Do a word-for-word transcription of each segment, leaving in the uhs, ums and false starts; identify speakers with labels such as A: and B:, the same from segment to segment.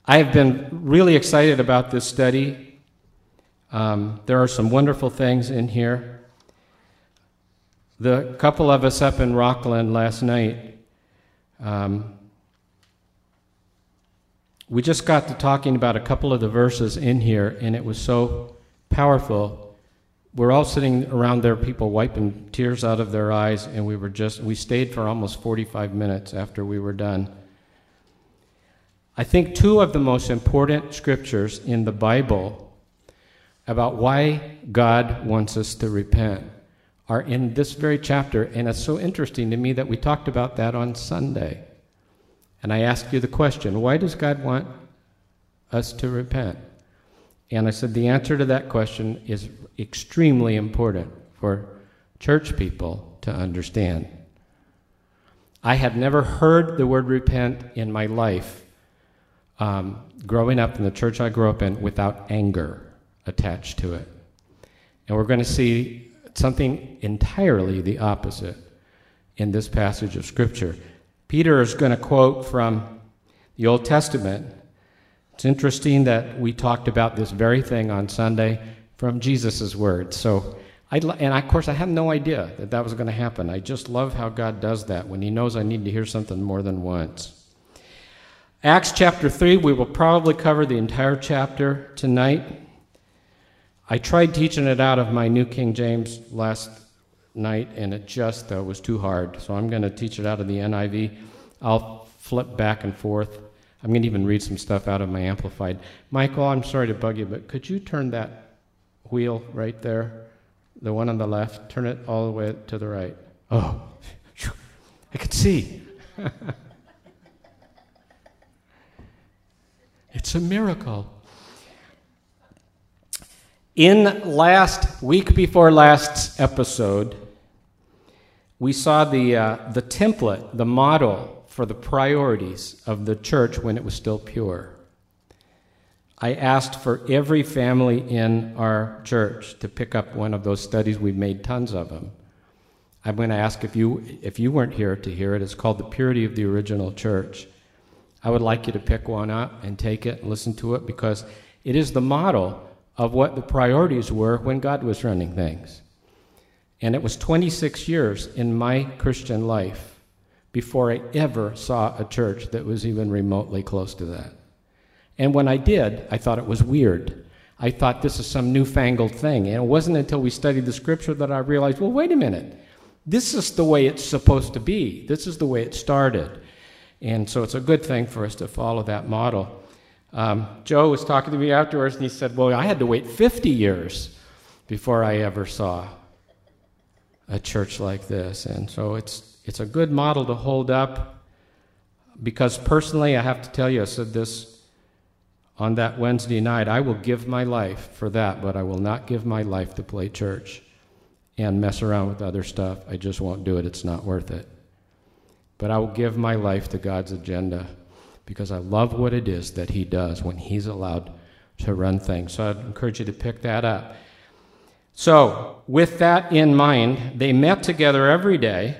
A: I have been really excited about this study. Um, there are some wonderful things in here. The couple of us up in Rockland last night, um, we just got to talking about a couple of the verses in here, and it was so powerful. We're all sitting around there, people wiping tears out of their eyes, and we were just, we stayed for almost forty-five minutes after we were done. I think two of the most important scriptures in the Bible about why God wants us to repent are in this very chapter, and it's so interesting to me that we talked about that on Sunday. And I asked you the question, why does God want us to repent? And I said the answer to that question is extremely important for church people to understand. I had never heard the word repent in my life um, growing up in the church I grew up in without anger attached to it. And we're going to see something entirely the opposite in this passage of Scripture. Peter is going to quote from the Old Testament. It's interesting that we talked about this very thing on Sunday from Jesus' words. So, I'd, and of course, I had no idea that that was going to happen. I just love how God does that when he knows I need to hear something more than once. Acts chapter three, we will probably cover the entire chapter tonight. I tried teaching it out of my New King James last night, and it just uh, was too hard. So I'm going to teach it out of the N I V. I'll flip back and forth. I'm going to even read some stuff out of my Amplified. Michael, I'm sorry to bug you, but could you turn that wheel right there, the one on the left, turn it all the way to the right? Oh, I could see. It's a miracle. In last week before last episode, we saw the uh, the template, the model for the priorities of the church when it was still pure. I asked for every family in our church to pick up one of those studies. We've made tons of them. I'm going to ask if you if you weren't here to hear it. It's called The Purity of the Original Church. I would like you to pick one up and take it and listen to it, because it is the model of what the priorities were when God was running things. And it was twenty-six years in my Christian life before I ever saw a church that was even remotely close to that. And when I did, I thought it was weird. I thought this is some newfangled thing. And it wasn't until we studied the Scripture that I realized, well, wait a minute. This is the way it's supposed to be. This is the way it started. And so it's a good thing for us to follow that model. Um, Joe was talking to me afterwards, and he said, well, I had to wait fifty years before I ever saw a church like this. And so it's it's a good model to hold up, because personally, I have to tell you, I said this on that Wednesday night, I will give my life for that, but I will not give my life to play church and mess around with other stuff. I just won't do it. It's not worth it. But I will give my life to God's agenda, because I love what it is that he does when he's allowed to run things. So I'd encourage you to pick that up. So, with that in mind, they met together every day.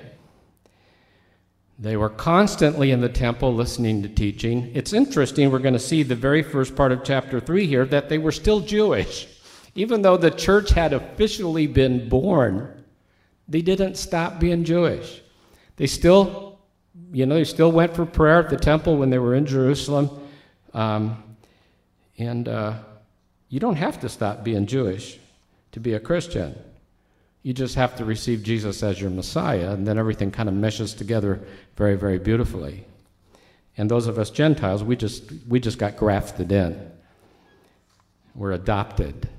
A: They were constantly in the temple listening to teaching. It's interesting, we're going to see the very first part of chapter three here, that they were still Jewish. Even though the church had officially been born, they didn't stop being Jewish. They still, you know, they still went for prayer at the temple when they were in Jerusalem. Um, and uh, you don't have to stop being Jewish to be a Christian. You just have to receive Jesus as your Messiah, and then everything kind of meshes together very, very beautifully. And those of us Gentiles, we just we just got grafted in. We're adopted.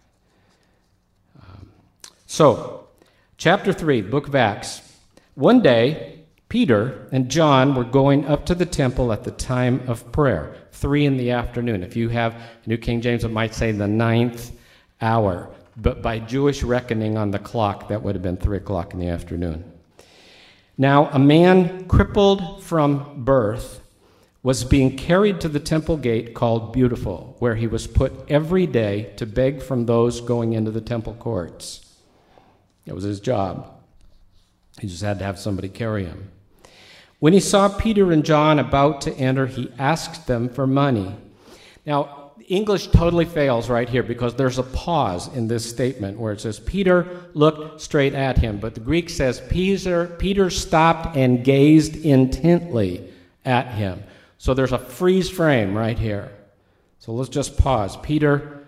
A: Um, so, chapter three, book of Acts. One day, Peter and John were going up to the temple at the time of prayer, three in the afternoon. If you have New King James, it might say the ninth hour. But by Jewish reckoning on the clock, that would have been three o'clock in the afternoon. Now, a man crippled from birth was being carried to the temple gate called Beautiful, where he was put every day to beg from those going into the temple courts. It was his job. He just had to have somebody carry him. When he saw Peter and John about to enter, he asked them for money. Now, English totally fails right here because there's a pause in this statement where it says, Peter looked straight at him. But the Greek says, Peter, Peter stopped and gazed intently at him. So there's a freeze frame right here. So let's just pause. Peter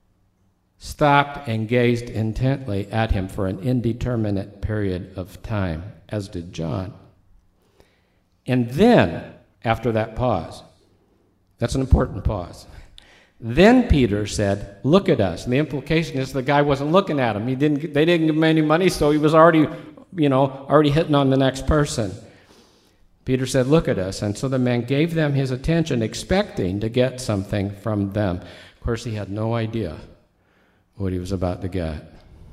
A: stopped and gazed intently at him for an indeterminate period of time, as did John. And then, after that pause, that's an important pause. Then Peter said, look at us. And the implication is the guy wasn't looking at him. He didn't, they didn't give him any money, so he was already, you know, already hitting on the next person. Peter said, look at us. And so the man gave them his attention, expecting to get something from them. Of course, he had no idea what he was about to get.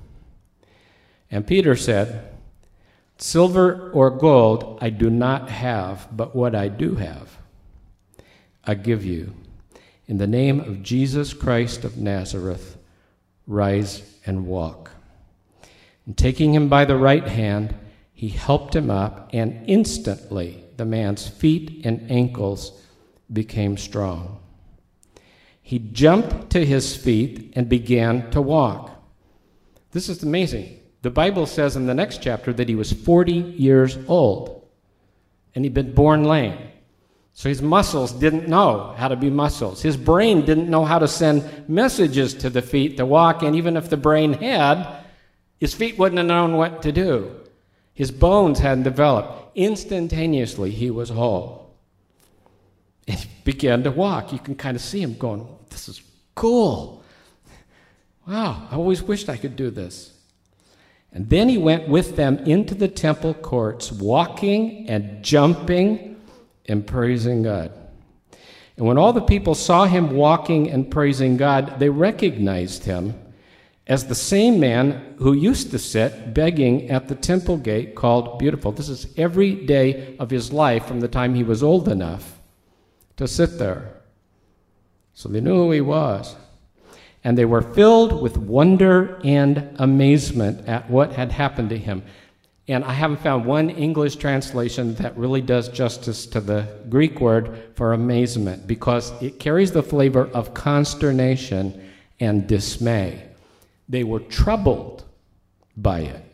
A: And Peter said, silver or gold I do not have, but what I do have, I give you. In the name of Jesus Christ of Nazareth, rise and walk. And taking him by the right hand, he helped him up, and instantly the man's feet and ankles became strong. He jumped to his feet and began to walk. This is amazing. The Bible says in the next chapter that he was forty years old, and he'd been born lame. So his muscles didn't know how to be muscles. His brain didn't know how to send messages to the feet to walk, and even if the brain had, his feet wouldn't have known what to do. His bones hadn't developed. Instantaneously, he was whole. And he began to walk. You can kind of see him going, this is cool. Wow, I always wished I could do this. And then he went with them into the temple courts, walking and jumping and praising God. And when all the people saw him walking and praising God, they recognized him as the same man who used to sit begging at the temple gate called Beautiful. This is every day of his life from the time he was old enough to sit there. So they knew who he was. And they were filled with wonder and amazement at what had happened to him. And I haven't found one English translation that really does justice to the Greek word for amazement, because it carries the flavor of consternation and dismay. They were troubled by it,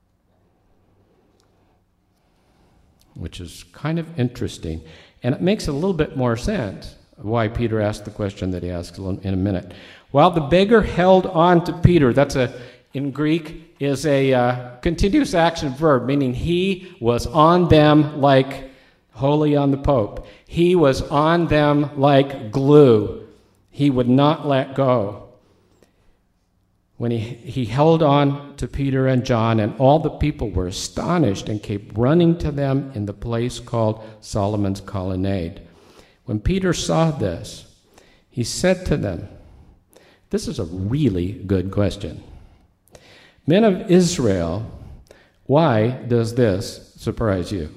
A: which is kind of interesting. And it makes a little bit more sense why Peter asked the question that he asked in a minute. While the beggar held on to Peter, that's a, in Greek, is a uh, continuous action verb, meaning he was on them like holy on the Pope. He was on them like glue. He would not let go. When he, he held on to Peter and John, and all the people were astonished and came running to them in the place called Solomon's Colonnade. When Peter saw this, he said to them, this is a really good question. Men of Israel, why does this surprise you?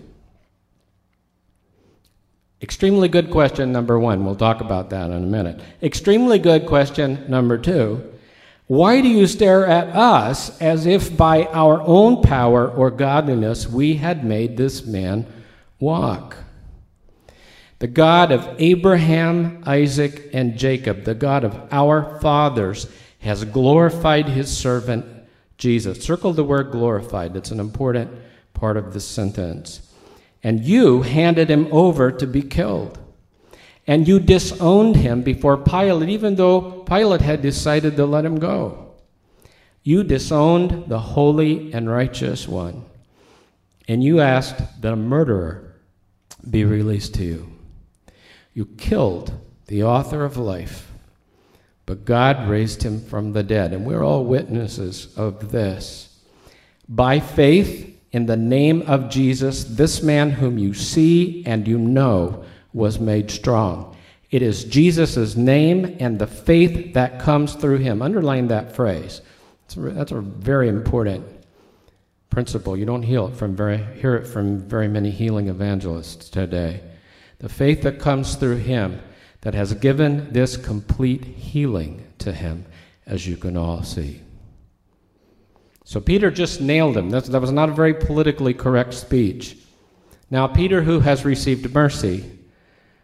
A: Extremely good question, number one. We'll talk about that in a minute. Extremely good question, number two. Why do you stare at us as if by our own power or godliness we had made this man walk? The God of Abraham, Isaac, and Jacob, the God of our fathers, has glorified his servant Jesus. Circle the word glorified. It's an important part of this sentence. And you handed him over to be killed. And you disowned him before Pilate, even though Pilate had decided to let him go. You disowned the holy and righteous one. And you asked that a murderer be released to you. You killed the author of life, but God raised him from the dead. And we're all witnesses of this. By faith in the name of Jesus, this man whom you see and you know was made strong. It is Jesus' name and the faith that comes through him. Underline that phrase. That's a very important principle. You don't heal it from very, hear it from very many healing evangelists today. The faith that comes through him that has given this complete healing to him, as you can all see. So Peter just nailed him. That's, that was not a very politically correct speech. Now, Peter, who has received mercy,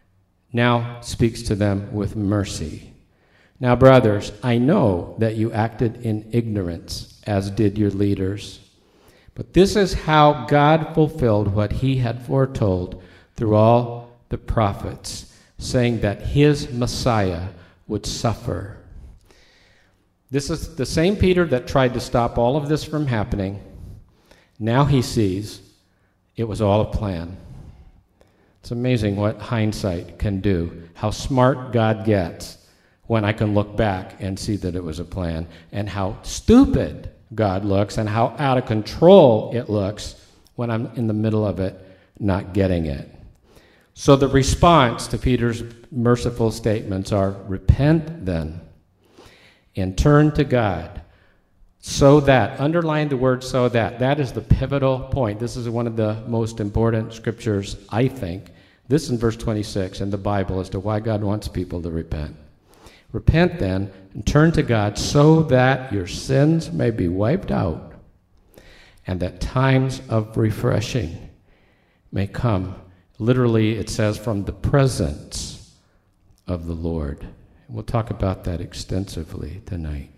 A: now speaks to them with mercy. Now, brothers, I know that you acted in ignorance, as did your leaders. But this is how God fulfilled what he had foretold through all the prophets, saying that his Messiah would suffer. This is the same Peter that tried to stop all of this from happening. Now he sees it was all a plan. It's amazing what hindsight can do, how smart God gets when I can look back and see that it was a plan, and how stupid God looks and how out of control it looks when I'm in the middle of it, not getting it. So the response to Peter's merciful statements are, repent then and turn to God, so that, underline the word so that, that is the pivotal point. This is one of the most important scriptures, I think. This in verse twenty-six in the Bible as to why God wants people to repent. Repent then and turn to God so that your sins may be wiped out and that times of refreshing may come. Literally, it says, from the presence of the Lord. We'll talk about that extensively tonight.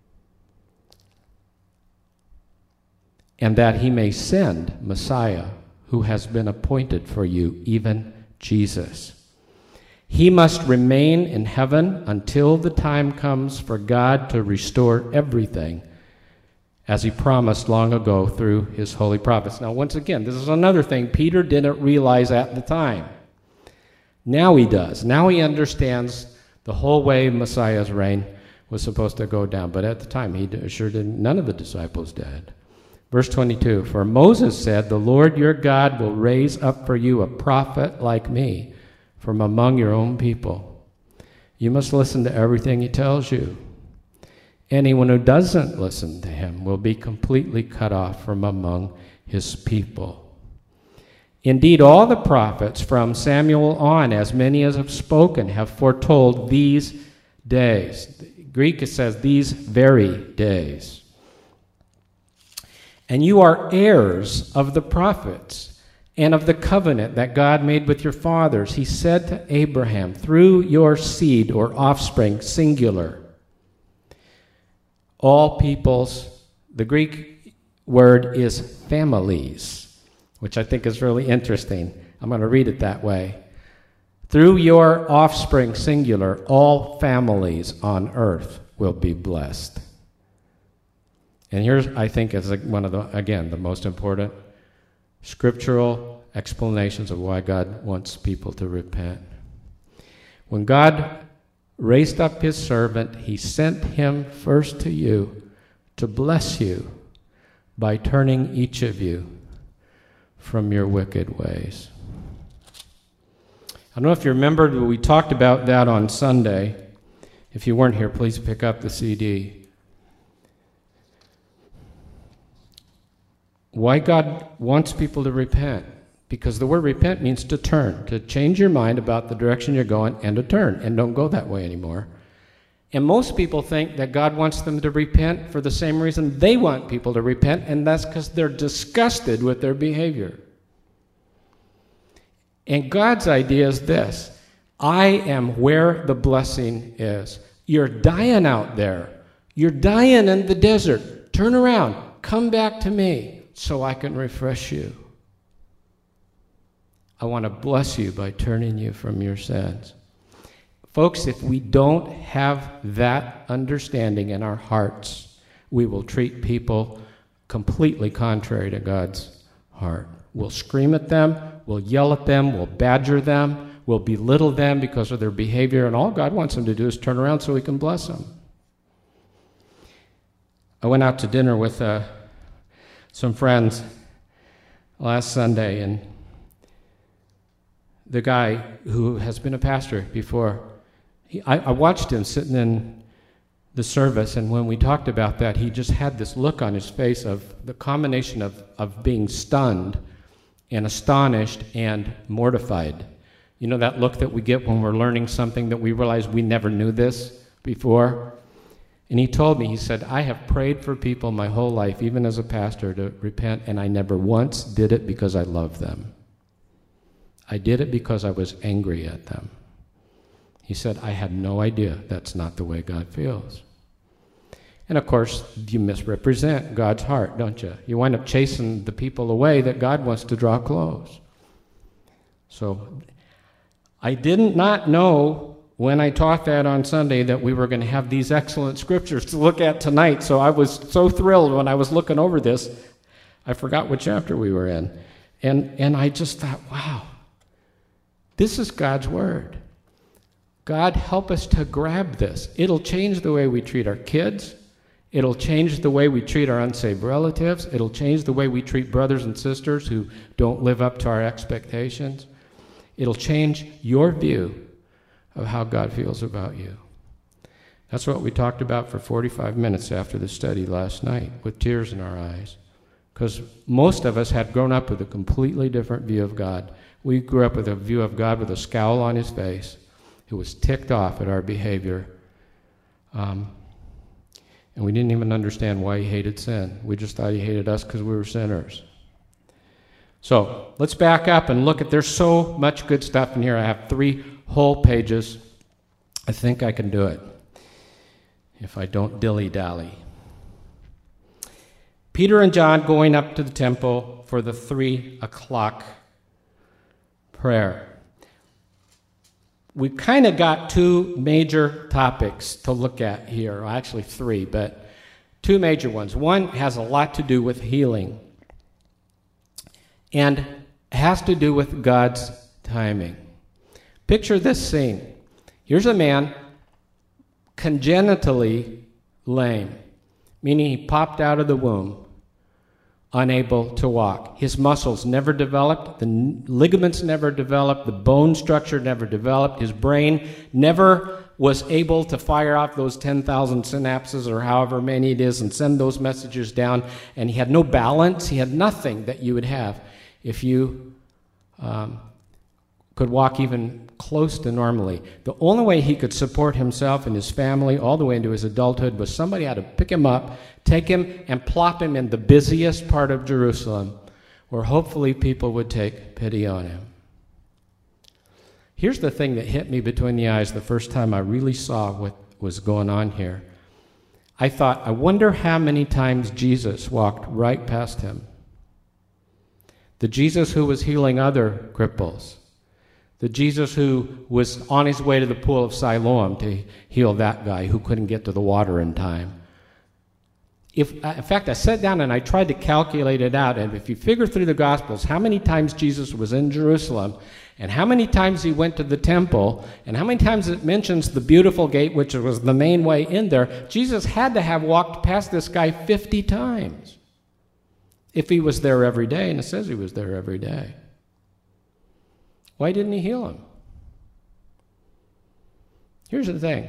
A: And that he may send Messiah, who has been appointed for you, even Jesus. He must remain in heaven until the time comes for God to restore everything, as he promised long ago through his holy prophets. Now, once again, this is another thing Peter didn't realize at the time. Now he does. Now he understands the whole way Messiah's reign was supposed to go down. But at the time, he sure didn't. None of the disciples did. Verse twenty-two, for Moses said, the Lord your God will raise up for you a prophet like me from among your own people. You must listen to everything he tells you. Anyone who doesn't listen to him will be completely cut off from among his people. Indeed, all the prophets from Samuel on, as many as have spoken, have foretold these days. The Greek, it says, these very days. And you are heirs of the prophets and of the covenant that God made with your fathers. He said to Abraham, through your seed or offspring, singular, all peoples, the Greek word is families, which I think is really interesting. I'm going to read it that way. Through your offspring, singular, all families on earth will be blessed. And here's, I think, is one of the, again, the most important scriptural explanations of why God wants people to repent. When God raised up his servant, he sent him first to you to bless you by turning each of you from your wicked ways. I don't know if you remembered, but we talked about that on Sunday. If you weren't here, please pick up the C D. Why God wants people to repent? Because the word repent means to turn, to change your mind about the direction you're going and to turn, and don't go that way anymore. And most people think that God wants them to repent for the same reason they want people to repent, and that's because they're disgusted with their behavior. And God's idea is this: I am where the blessing is. You're dying out there. You're dying in the desert. Turn around. Come back to me so I can refresh you. I want to bless you by turning you from your sins. Folks, if we don't have that understanding in our hearts, we will treat people completely contrary to God's heart. We'll scream at them, we'll yell at them, we'll badger them, we'll belittle them because of their behavior, and all God wants them to do is turn around so he can bless them. I went out to dinner with uh, some friends last Sunday, and the guy who has been a pastor before, he, I, I watched him sitting in the service, and when we talked about that, he just had this look on his face of the combination of, of being stunned and astonished and mortified. You know that look that we get when we're learning something that we realize we never knew this before? And he told me, he said, I have prayed for people my whole life, even as a pastor, to repent, and I never once did it because I love them. I did it because I was angry at them. He said, I had no idea that's not the way God feels. And of course, you misrepresent God's heart, don't you? You wind up chasing the people away that God wants to draw close. So I did not know when I taught that on Sunday that we were going to have these excellent scriptures to look at tonight. So I was so thrilled when I was looking over this. I forgot what chapter we were in. And, and I just thought, wow, this is God's word. God, help us to grab this. It'll change the way we treat our kids. It'll change the way we treat our unsaved relatives. It'll change the way we treat brothers and sisters who don't live up to our expectations. It'll change your view of how God feels about you. That's what we talked about for forty-five minutes after the study last night, with tears in our eyes. Because most of us had grown up with a completely different view of God. We grew up with a view of God with a scowl on his face, who was ticked off at our behavior. Um, and we didn't even understand why he hated sin. We just thought he hated us because we were sinners. So let's back up and look at, there's so much good stuff in here. I have three whole pages. I think I can do it if I don't dilly-dally. Peter and John going up to the temple for the three o'clock prayer. We've kind of got two major topics to look at here. Well, actually three, but two major ones. One has a lot to do with healing and has to do with God's timing. Picture this scene. Here's a man congenitally lame, meaning he popped out of the womb, unable to walk. His muscles never developed, the ligaments never developed, the bone structure never developed, his brain never was able to fire off those ten thousand synapses or however many it is and send those messages down, and he had no balance, he had nothing that you would have if you um, could walk even close to normally. The only way he could support himself and his family all the way into his adulthood was somebody had to pick him up, take him, and plop him in the busiest part of Jerusalem, where hopefully people would take pity on him. Here's the thing that hit me between the eyes the first time I really saw what was going on here. I thought, I wonder how many times Jesus walked right past him. The Jesus who was healing other cripples. The Jesus who was on his way to the pool of Siloam to heal that guy who couldn't get to the water in time. If, in fact, I sat down and I tried to calculate it out, and if you figure through the Gospels how many times Jesus was in Jerusalem, and how many times he went to the temple, and how many times it mentions the beautiful gate, which was the main way in there, Jesus had to have walked past this guy fifty times if he was there every day, and it says he was there every day. Why didn't he heal him? Here's the thing.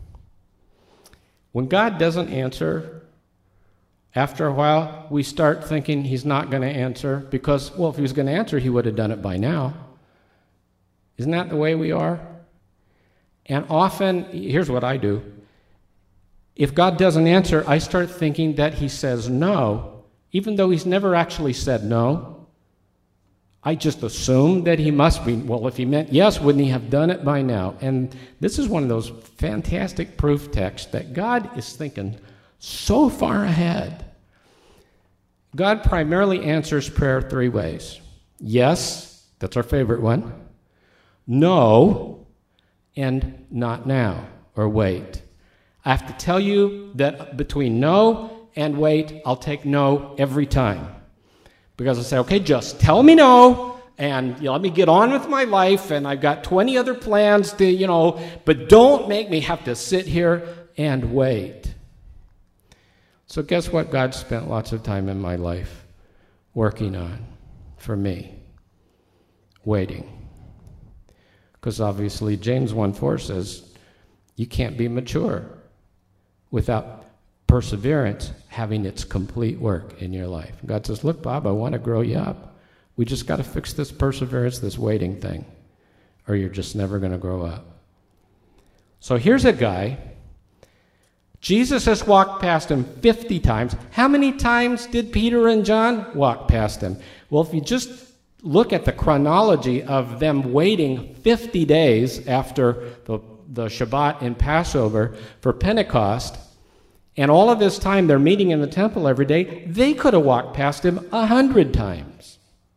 A: When God doesn't answer, after a while, we start thinking he's not going to answer because, well, if he was going to answer, he would have done it by now. Isn't that the way we are? And often, here's what I do. If God doesn't answer, I start thinking that he says no, even though he's never actually said no. I just assume that he must be. Well, if he meant yes, wouldn't he have done it by now? And this is one of those fantastic proof texts that God is thinking so far ahead. God primarily answers prayer three ways. Yes, that's our favorite one. No, and not now, or wait. I have to tell you that between no and wait, I'll take no every time. Because I say, okay, just tell me no, and you know, let me get on with my life, and I've got twenty other plans to, you know, but don't make me have to sit here and wait. So guess what God spent lots of time in my life working on for me? Waiting. Because obviously James one four says you can't be mature without perseverance having its complete work in your life. God says, look, Bob, I want to grow you up. We just got to fix this perseverance, this waiting thing, or you're just never going to grow up. So here's a guy. Jesus has walked past him fifty times. How many times did Peter and John walk past him? Well, if you just look at the chronology of them waiting fifty days after the the Shabbat and Passover for Pentecost, and all of this time they're meeting in the temple every day, they could have walked past him a hundred times.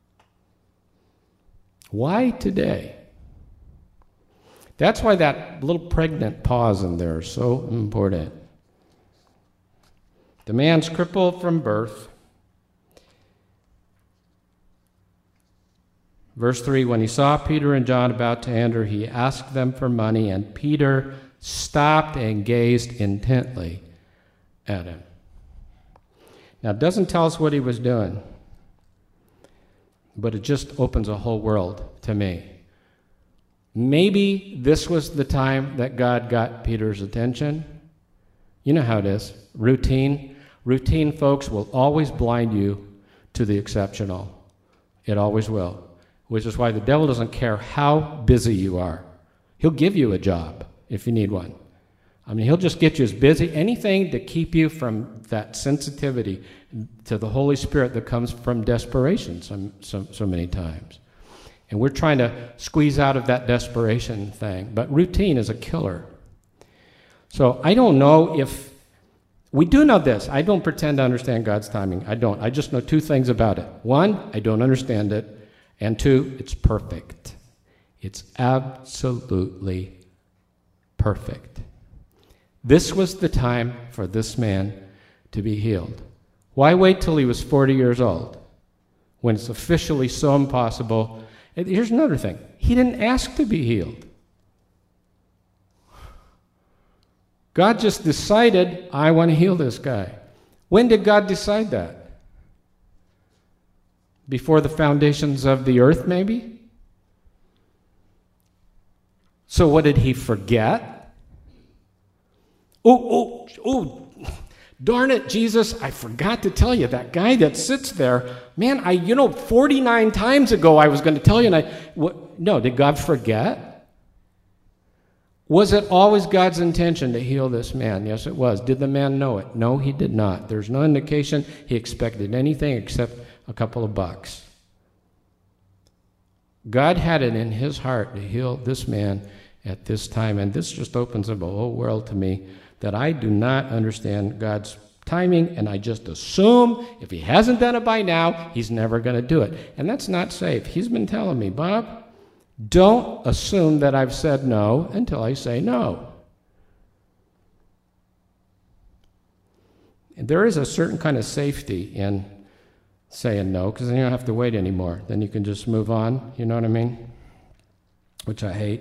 A: Why today? That's why that little pregnant pause in there is so important. The man's crippled from birth. Verse three, when he saw Peter and John about to enter, he asked them for money, and Peter stopped and gazed intently at him. Now, it doesn't tell us what he was doing, but it just opens a whole world to me. Maybe this was the time that God got Peter's attention. You know how it is. Routine. Routine, folks, will always blind you to the exceptional. It always will. Which is why the devil doesn't care how busy you are. He'll give you a job if you need one. I mean, he'll just get you as busy, anything to keep you from that sensitivity to the Holy Spirit that comes from desperation so, so, so many times. And we're trying to squeeze out of that desperation thing. But routine is a killer. So I don't know if, we do know this. I don't pretend to understand God's timing. I don't. I just know two things about it. One, I don't understand it. And two, it's perfect. It's absolutely perfect. This was the time for this man to be healed. Why wait till he was forty years old when it's officially so impossible? And here's another thing. He didn't ask to be healed. God just decided, I want to heal this guy. When did God decide that? Before the foundations of the earth, maybe? So what, did he forget? Oh, oh, oh, darn it, Jesus, I forgot to tell you, that guy that sits there, man, I, you know, forty-nine times ago I was going to tell you, and I, what, no, did God forget? Was it always God's intention to heal this man? Yes, it was. Did the man know it? No, he did not. There's no indication he expected anything except a couple of bucks. God had it in his heart to heal this man at this time, and this just opens up a whole world to me that I do not understand God's timing, and I just assume if he hasn't done it by now, he's never going to do it. And that's not safe. He's been telling me, Bob, don't assume that I've said no until I say no. And there is a certain kind of safety in saying no, because then you don't have to wait anymore. Then you can just move on, you know what I mean? Which I hate.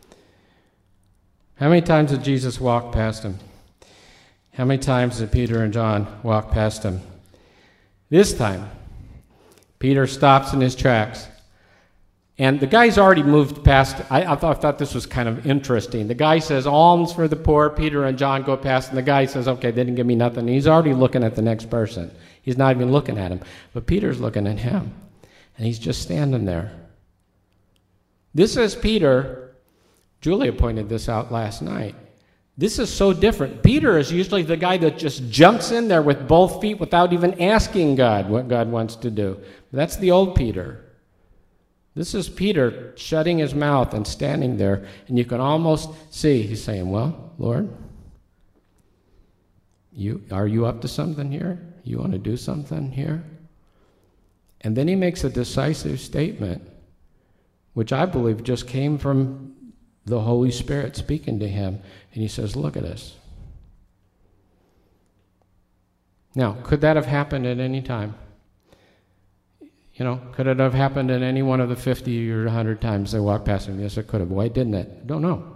A: How many times did Jesus walk past him? How many times did Peter and John walk past him? This time, Peter stops in his tracks. And the guy's already moved past. I, I, thought, I thought this was kind of interesting. The guy says, alms for the poor. Peter and John go past, and the guy says, okay, they didn't give me nothing. And he's already looking at the next person. He's not even looking at him. But Peter's looking at him, and he's just standing there. This is Peter. Julia pointed this out last night. This is so different. Peter is usually the guy that just jumps in there with both feet without even asking God what God wants to do. That's the old Peter. This is Peter shutting his mouth and standing there, and you can almost see he's saying, well, Lord, you are you up to something here? You want to do something here? And then he makes a decisive statement, which I believe just came from the Holy Spirit speaking to him, and he says, look at us. Now, could that have happened at any time? You know, could it have happened in any one of the fifty or one hundred times they walked past him? Yes, it could have. Why didn't it? Don't know.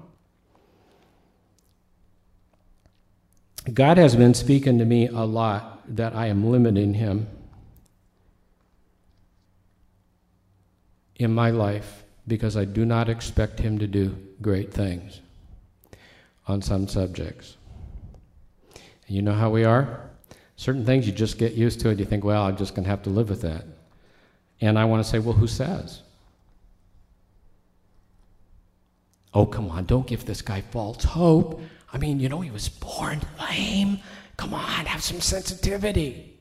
A: God has been speaking to me a lot that I am limiting him in my life because I do not expect him to do great things on some subjects. And you know how we are? Certain things you just get used to it. You think, well, I'm just going to have to live with that. And I want to say, well, who says? Oh, come on, don't give this guy false hope. I mean, you know, he was born lame. Come on, have some sensitivity.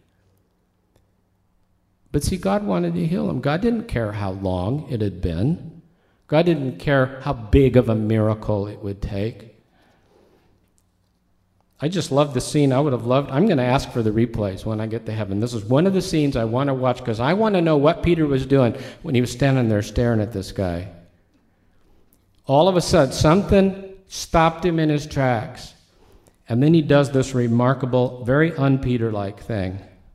A: But see, God wanted to heal him. God didn't care how long it had been. God didn't care how big of a miracle it would take. I just love the scene. I would have loved, I'm going to ask for the replays when I get to heaven. This is one of the scenes I want to watch because I want to know what Peter was doing when he was standing there staring at this guy. All of a sudden, something stopped him in his tracks. And then he does this remarkable, very un-Peter-like thing.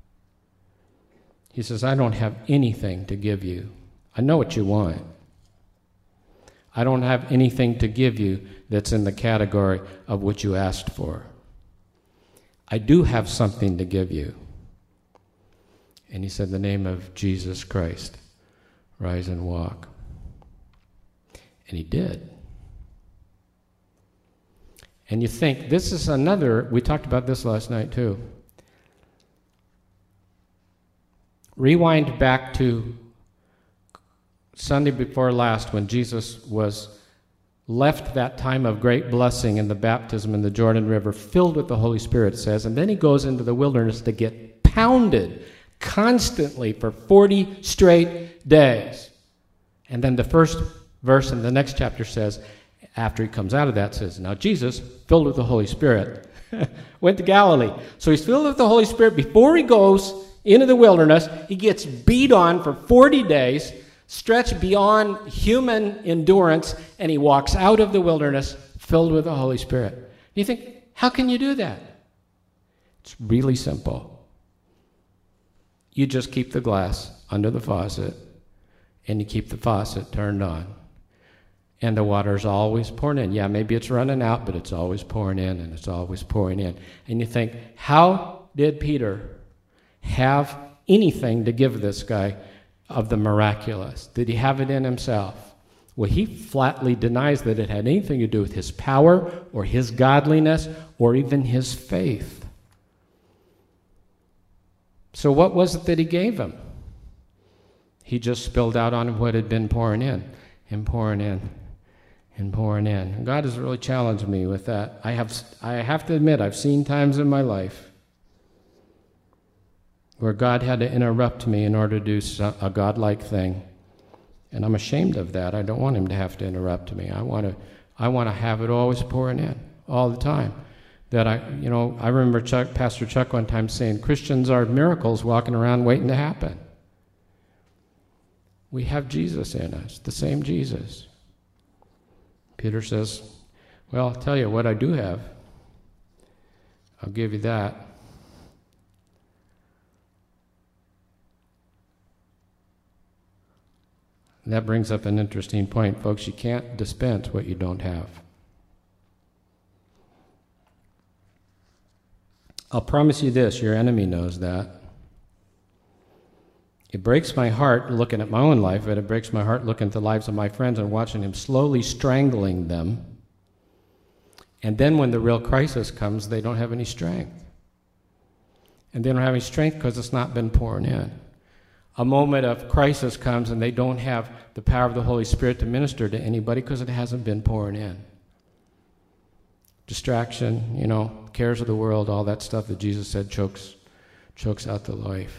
A: He says, I don't have anything to give you. I know what you want. I don't have anything to give you that's in the category of what you asked for. I do have something to give you. And he said, in the name of Jesus Christ, rise and walk. And he did. And you think, this is another, we talked about this last night too. Rewind back to Sunday before last when Jesus was left that time of great blessing in the baptism in the Jordan River, filled with the Holy Spirit, it says, and then he goes into the wilderness to get pounded constantly for forty straight days. And then the first verse in the next chapter says, after he comes out of that, says, now Jesus, filled with the Holy Spirit, went to Galilee. So he's filled with the Holy Spirit before he goes into the wilderness. He gets beat on for forty days, stretched beyond human endurance, and he walks out of the wilderness filled with the Holy Spirit. You think, how can you do that? It's really simple. You just keep the glass under the faucet, and you keep the faucet turned on. And the water's always pouring in. Yeah, maybe it's running out, but it's always pouring in, and it's always pouring in. And you think, how did Peter have anything to give this guy of the miraculous? Did he have it in himself? Well, he flatly denies that it had anything to do with his power or his godliness or even his faith. So what was it that he gave him? He just spilled out on him what had been pouring in and pouring in and pouring in. And God has really challenged me with that. I have, I have to admit, I've seen times in my life where God had to interrupt me in order to do a godlike thing. And I'm ashamed of that. I don't want him to have to interrupt me. I want to I want to have it always pouring in, all the time. That I, you know, I remember Chuck, Pastor Chuck one time saying, Christians are miracles walking around waiting to happen. We have Jesus in us, the same Jesus. Peter says, well, I'll tell you what I do have. I'll give you that. That brings up an interesting point, folks. You can't dispense what you don't have. I'll promise you this, your enemy knows that. It breaks my heart looking at my own life, but it breaks my heart looking at the lives of my friends and watching him slowly strangling them. And then when the real crisis comes, they don't have any strength. And they don't have any strength because it's not been pouring in. A moment of crisis comes and they don't have the power of the Holy Spirit to minister to anybody because it hasn't been pouring in. Distraction, you know, cares of the world, all that stuff that Jesus said chokes, chokes out the life.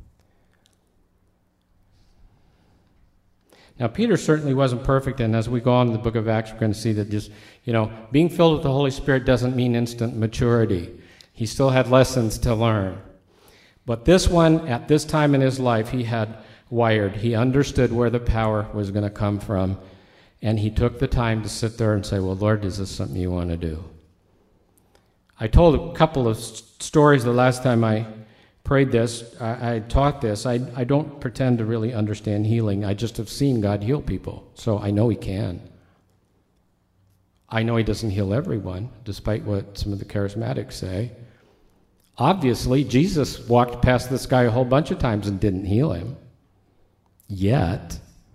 A: Now, Peter certainly wasn't perfect, and as we go on in the book of Acts, we're going to see that just, you know, being filled with the Holy Spirit doesn't mean instant maturity. He still had lessons to learn. But this one, at this time in his life, he had wired. He understood where the power was going to come from, and he took the time to sit there and say, well, Lord, is this something you want to do? I told a couple of st- stories the last time I prayed this, I, I taught this. I, I don't pretend to really understand healing. I just have seen God heal people, so I know he can. I know he doesn't heal everyone, despite what some of the charismatics say. Obviously, Jesus walked past this guy a whole bunch of times and didn't heal him. Yet.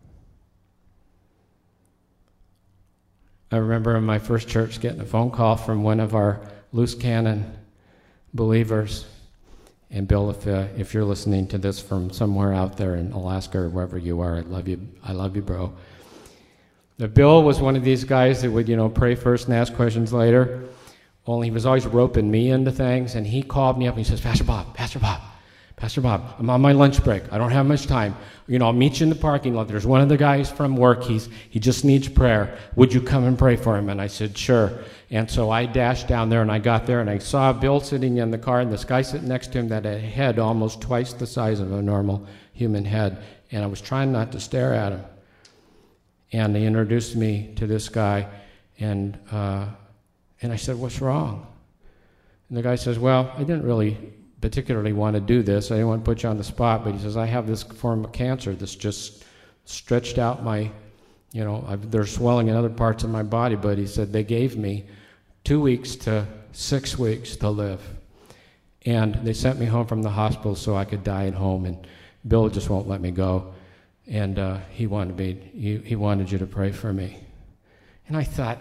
A: I remember in my first church getting a phone call from one of our loose cannon believers. And Bill, if uh, if you're listening to this from somewhere out there in Alaska or wherever you are, I love you. I love you, bro. But Bill was one of these guys that would, you know, pray first and ask questions later. Only he was always roping me into things, and he called me up and he says, Pastor Bob, Pastor Bob, Pastor Bob, I'm on my lunch break. I don't have much time. You know, I'll meet you in the parking lot. There's one of the guys from work. He's he just needs prayer. Would you come and pray for him? And I said, sure. And so I dashed down there, and I got there, and I saw Bill sitting in the car, and this guy sitting next to him that had a head almost twice the size of a normal human head. And I was trying not to stare at him. And they introduced me to this guy, and uh, and I said, what's wrong? And the guy says, well, I didn't really particularly want to do this. I didn't want to put you on the spot, but he says, I have this form of cancer that's just stretched out my, you know, I've, there's swelling in other parts of my body, but he said they gave me two weeks to six weeks to live. And they sent me home from the hospital so I could die at home, and Bill just won't let me go. And uh, he wanted me, he, he wanted you to pray for me. And I thought,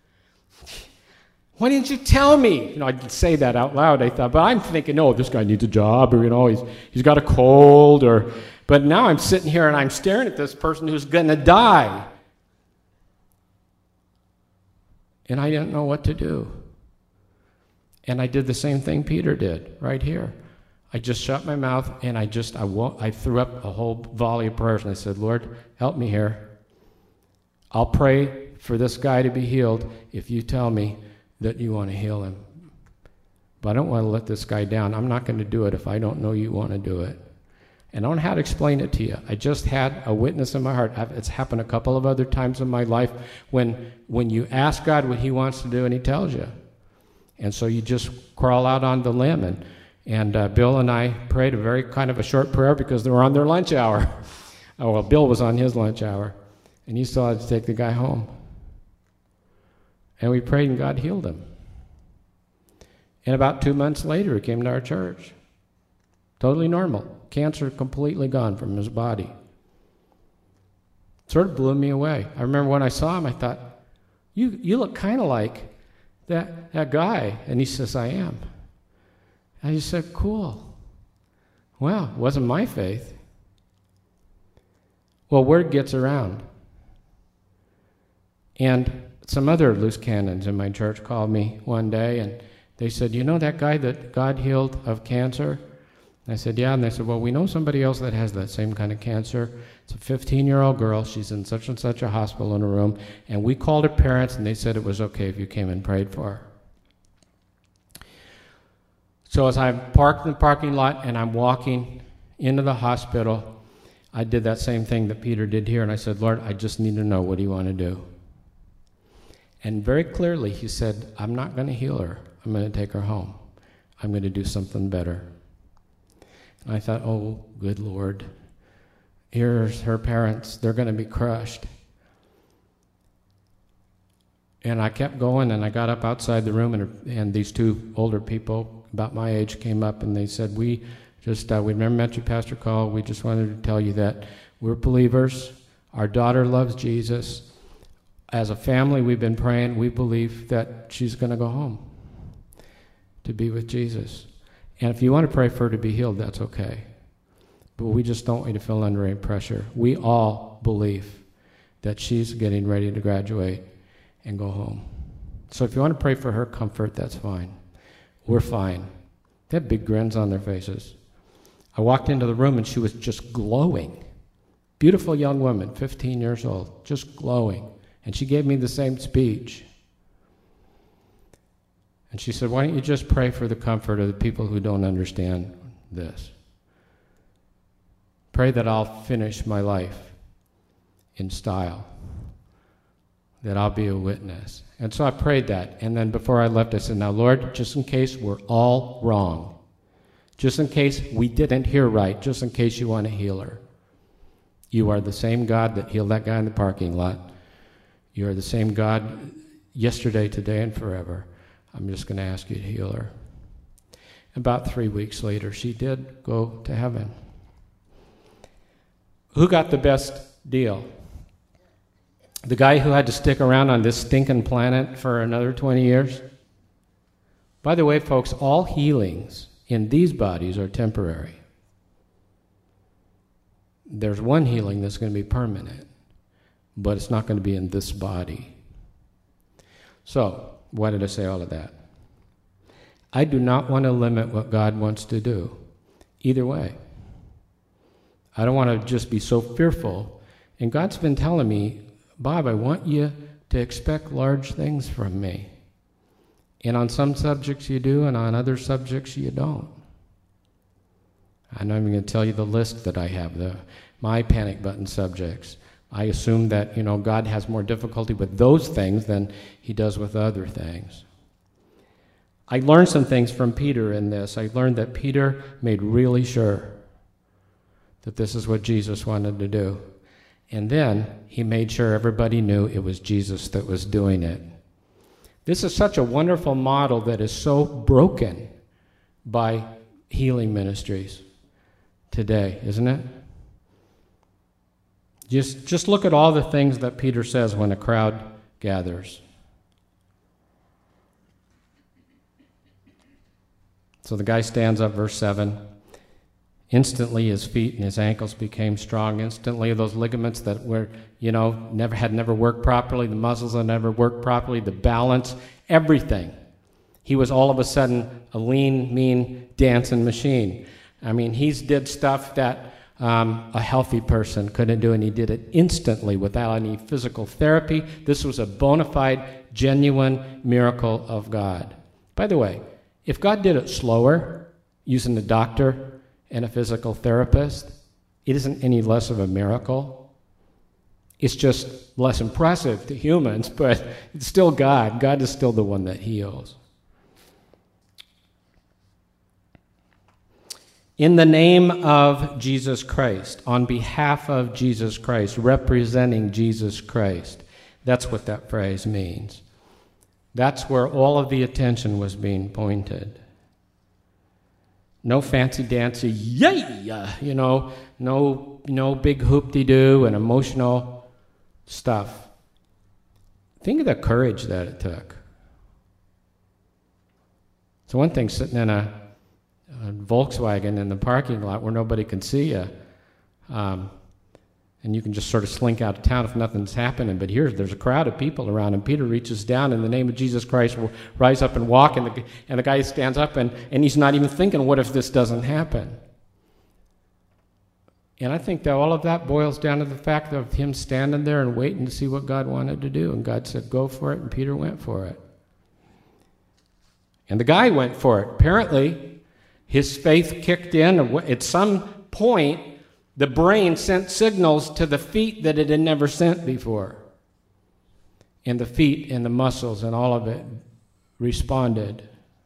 A: why didn't you tell me? You know, I didn't say that out loud, I thought, but I'm thinking, oh, this guy needs a job, or, you know, he's he's got a cold, or, but now I'm sitting here and I'm staring at this person who's going to die. And I didn't know what to do. And I did the same thing Peter did right here. I just shut my mouth, and I just, I, I threw up a whole volley of prayers, and I said, Lord, help me here. I'll pray for this guy to be healed if you tell me that you want to heal him. But I don't want to let this guy down. I'm not going to do it if I don't know you want to do it. And I don't know how to explain it to you. I just had a witness in my heart. It's happened a couple of other times in my life when when you ask God what he wants to do and he tells you. And so you just crawl out on the limb. And, and uh, Bill and I prayed a very kind of a short prayer because they were on their lunch hour. Oh, well, Bill was on his lunch hour. And he still had to take the guy home. And we prayed, and God healed him. And about two months later, he came to our church. Totally normal. Cancer completely gone from his body. Sort of blew me away. I remember when I saw him, I thought, you you look kind of like that, that guy. And he says, I am. And I just said, cool. Well, it wasn't my faith. Well, word gets around. And some other loose cannons in my church called me one day, and they said, you know that guy that God healed of cancer? And I said, yeah. And they said, well, we know somebody else that has that same kind of cancer. It's a fifteen-year-old girl. She's in such and such a hospital in a room. And we called her parents, and they said it was okay if you came and prayed for her. So as I'm parked in the parking lot and I'm walking into the hospital, I did that same thing that Peter did here, and I said, Lord, I just need to know, what do you want to do? And very clearly he said, I'm not going to heal her. I'm going to take her home. I'm going to do something better. And I thought, oh, good Lord. Here's her parents. They're going to be crushed. And I kept going, and I got up outside the room, and, and these two older people about my age came up, and they said, we just, uh, we never met you, Pastor Cole. We just wanted to tell you that we're believers. Our daughter loves Jesus. As a family, we've been praying. We believe that she's going to go home to be with Jesus. And if you want to pray for her to be healed, that's okay. But we just don't want you to feel under any pressure. We all believe that she's getting ready to graduate and go home. So if you want to pray for her comfort, that's fine. We're fine. They had big grins on their faces. I walked into the room, and she was just glowing. Beautiful young woman, fifteen years old, just glowing. And she gave me the same speech. And she said, why don't you just pray for the comfort of the people who don't understand this? Pray that I'll finish my life in style, that I'll be a witness. And so I prayed that. And then before I left, I said, now, Lord, just in case we're all wrong, just in case we didn't hear right, just in case you want to heal her, you are the same God that healed that guy in the parking lot. You are the same God yesterday, today, and forever. I'm just going to ask you to heal her. About three weeks later, she did go to heaven. Who got the best deal? The guy who had to stick around on this stinking planet for another twenty years? By the way, folks, all healings in these bodies are temporary. There's one healing that's going to be permanent, but it's not going to be in this body. So, why did I say all of that? I do not want to limit what God wants to do. either way. I don't want to just be so fearful. And God's been telling me, Bob, I want you to expect large things from me. And on some subjects you do, and on other subjects you don't. I'm not even going to tell you the list that I have, the my panic button subjects. I assume that, you know, God has more difficulty with those things than he does with other things. I learned some things from Peter in this. I learned that Peter made really sure that this is what Jesus wanted to do. And then he made sure everybody knew it was Jesus that was doing it. This is such a wonderful model that is so broken by healing ministries today, isn't it? Just, just look at all the things that Peter says when a crowd gathers. So the guy stands up, verse seven. Instantly his feet and his ankles became strong. Instantly those ligaments that were, you know, never had never worked properly, the muscles that never worked properly, the balance, everything. He was all of a sudden a lean, mean, dancing machine. I mean, he's did stuff that um, a healthy person couldn't do, and he did it instantly without any physical therapy. This was a bona fide, genuine miracle of God. By the way, if God did it slower, using a doctor and a physical therapist, it isn't any less of a miracle. It's just less impressive to humans, but it's still God. God is still the one that heals. In the name of Jesus Christ, on behalf of Jesus Christ, representing Jesus Christ. That's what that phrase means. That's where all of the attention was being pointed. No fancy-dancy, yay, you know, no, no big hoop-de-doo and emotional stuff. Think of the courage that it took. It's one thing sitting in a, a Volkswagen in the parking lot where nobody can see you, um, and you can just sort of slink out of town if nothing's happening. But here, there's a crowd of people around, and Peter reaches down in the name of Jesus Christ, will rise up and walk, and the, and the guy stands up, and, and he's not even thinking, what if this doesn't happen? And I think that all of that boils down to the fact of him standing there and waiting to see what God wanted to do. And God said, go for it, and Peter went for it. And the guy went for it. Apparently, his faith kicked in. At some point, the brain sent signals to the feet that it had never sent before. And the feet and the muscles and all of it responded.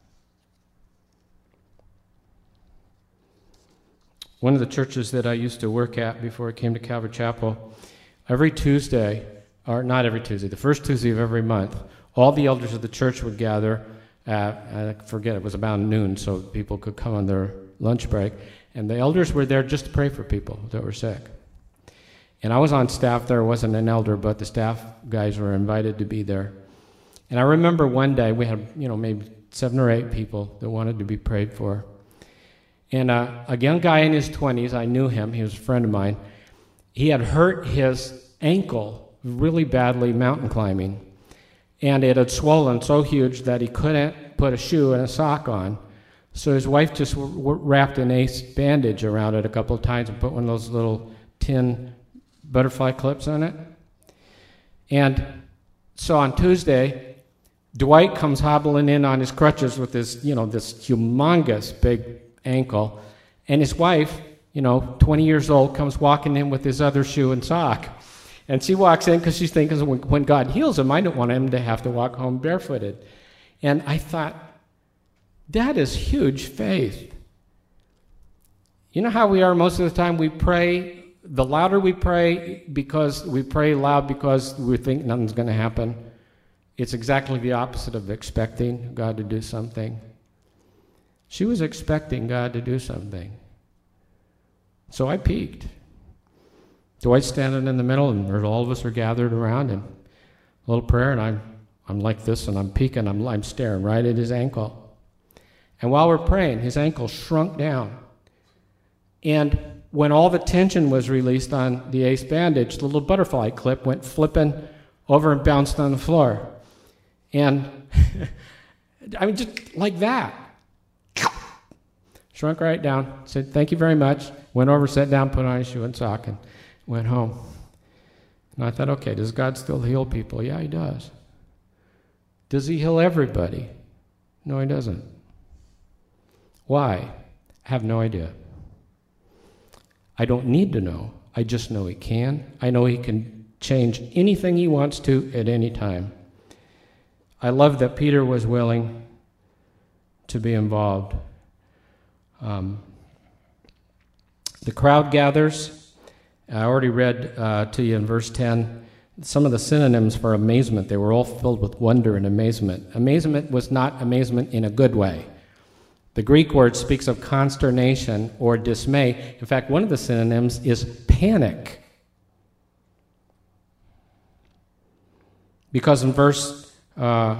A: One of the churches that I used to work at before I came to Calvary Chapel, every Tuesday, or not every Tuesday, the first Tuesday of every month, all the elders of the church would gather at, I forget, it was about noon, so people could come on their lunch break. And the elders were there just to pray for people that were sick. And I was on staff there. I wasn't an elder, but the staff guys were invited to be there. And I remember one day we had, you know, maybe seven or eight people that wanted to be prayed for. And uh, a young guy in his twenties, I knew him. He was a friend of mine. He had hurt his ankle really badly mountain climbing. And it had swollen so huge that he couldn't put a shoe and a sock on. So his wife just w- w- wrapped an ace bandage around it a couple of times and put one of those little tin butterfly clips on it. And so on Tuesday, Dwight comes hobbling in on his crutches with this, you know, this humongous big ankle. And his wife, you know, twenty years old, comes walking in with his other shoe and sock. And she walks in because she's thinking, when, when God heals him, I don't want him to have to walk home barefooted. And I thought, that is huge faith. You know how we are most of the time? We pray, the louder we pray, because we pray loud because we think nothing's going to happen. It's exactly the opposite of expecting God to do something. She was expecting God to do something. So I peeked. Dwight's standing in the middle, and all of us are gathered around, and a little prayer, and I'm, I'm like this, and I'm peeking, I'm, I'm staring right at his ankle. And while we're praying, his ankle shrunk down. And when all the tension was released on the ace bandage, the little butterfly clip went flipping over and bounced on the floor. And I mean, just like that. Shrunk right down, said, thank you very much. Went over, sat down, put on his shoe and sock, and went home. And I thought, okay, does God still heal people? Yeah, he does. Does he heal everybody? No, he doesn't. Why? I have no idea. I don't need to know. I just know he can. I know he can change anything he wants to at any time. I love that Peter was willing to be involved. Um, the crowd gathers. I already read uh, to you in verse ten some of the synonyms for amazement. They were all filled with wonder and amazement. Amazement was not amazement in a good way. The Greek word speaks of consternation or dismay. In fact, one of the synonyms is panic. Because in verse, uh,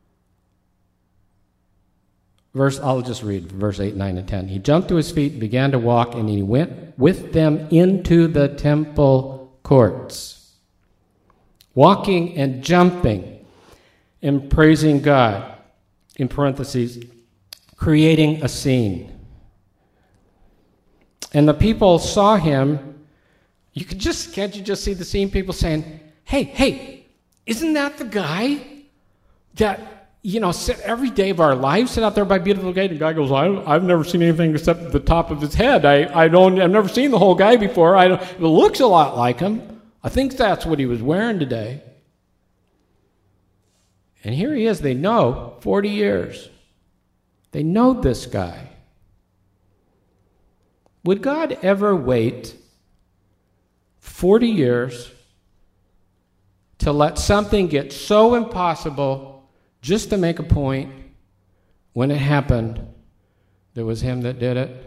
A: verse, I'll just read verse eight, nine, and ten. He jumped to his feet and began to walk, and he went with them into the temple courts. Walking and jumping and praising God, in parentheses, creating a scene. And the people saw him. You could just, can't you just see the scene? People saying, hey, hey, isn't that the guy that, you know, sit every day of our lives, sit out there by Beautiful Gate? And the guy goes, I, I've never seen anything except the top of his head. I, I don't, I've never seen the whole guy before. I don't, it looks a lot like him. I think that's what he was wearing today. And here he is. They know, forty years. They know this guy. Would God ever wait forty years to let something get so impossible just to make a point when it happened that was him that did it?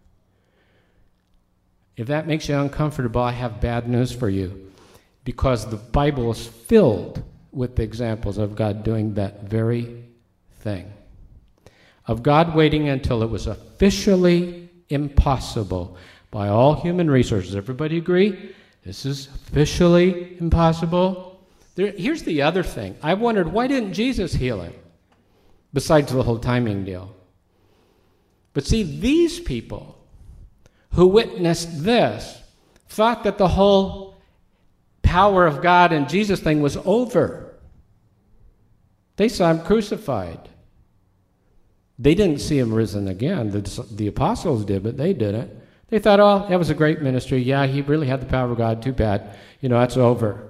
A: If that makes you uncomfortable, I have bad news for you, because the Bible is filled with examples of God doing that very thing. Of God waiting until it was officially impossible by all human resources. Everybody agree? This is officially impossible. There, here's the other thing. I wondered, why didn't Jesus heal him? Besides the whole timing deal. But see, these people who witnessed this thought that the whole power of God and Jesus thing was over. They saw him crucified. They didn't see him risen again. The, the apostles did, but they didn't. They thought, oh, that was a great ministry. Yeah, he really had the power of God. Too bad. You know, that's over.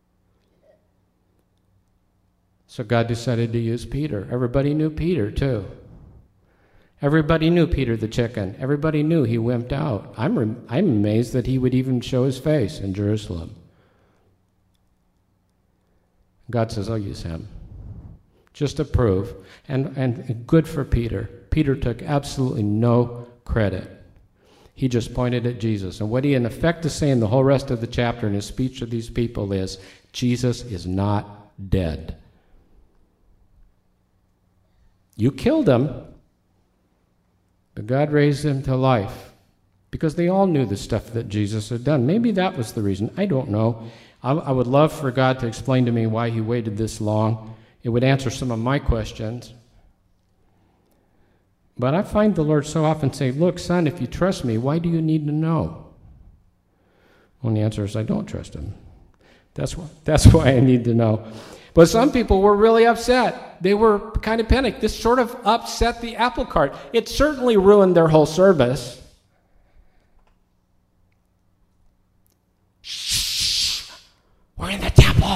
A: So God decided to use Peter. Everybody knew Peter, too. Everybody knew Peter the chicken. Everybody knew he wimped out. I'm, re- I'm amazed that he would even show his face in Jerusalem. God says, I'll use him. Just to prove. And, and good for Peter. Peter took absolutely no credit. He just pointed at Jesus. And what he in effect is saying the whole rest of the chapter in his speech to these people is, Jesus is not dead. You killed him, but God raised him to life. Because they all knew the stuff that Jesus had done. Maybe that was the reason. I don't know. I, I would love for God to explain to me why he waited this long. It would answer some of my questions. But I find the Lord so often say, look, son, if you trust me, why do you need to know? Well, the answer is I don't trust him. That's why, that's why I need to know. But some people were really upset. They were kind of panicked. This sort of upset the apple cart. It certainly ruined their whole service. Shh! We're in the temple.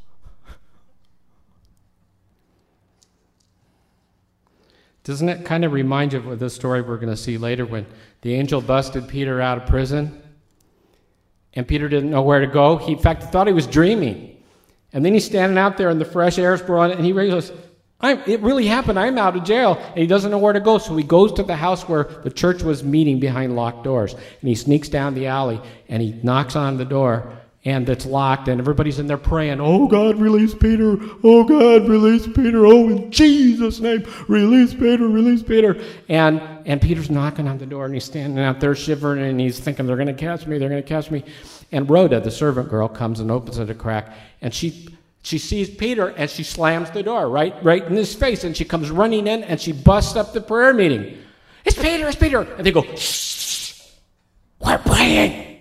A: Doesn't it kind of remind you of the story we're going to see later when the angel busted Peter out of prison? And Peter didn't know where to go. He, in fact, thought he was dreaming. And then he's standing out there in the fresh air, and he realizes, I'm, it really happened. I'm out of jail. And he doesn't know where to go. So he goes to the house where the church was meeting behind locked doors. And he sneaks down the alley, and he knocks on the door, and it's locked, and everybody's in there praying, oh, God, release Peter. Oh, God, release Peter. Oh, in Jesus' name, release Peter, release Peter. And and Peter's knocking on the door, and he's standing out there shivering, and he's thinking, they're going to catch me, they're going to catch me. And Rhoda, the servant girl, comes and opens it a crack, and she she sees Peter, and she slams the door right, right in his face, and she comes running in, and she busts up the prayer meeting. It's Peter, it's Peter. And they go, shh, we're praying.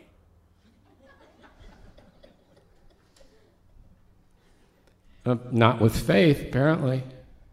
A: Uh, not with faith, apparently.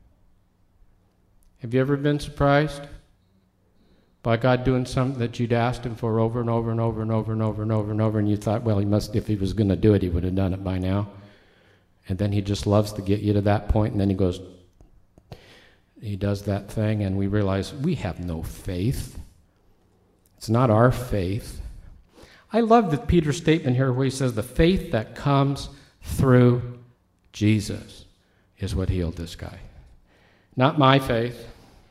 A: Have you ever been surprised by God doing something that you'd asked him for over and over and over and over and over and over and over, and you thought, well, he must, if he was going to do it, he would have done it by now. And then he just loves to get you to that point, and then he goes, he does that thing, and we realize we have no faith. It's not our faith. I love the Peter's statement here where he says the faith that comes through Jesus is what healed this guy. Not my faith.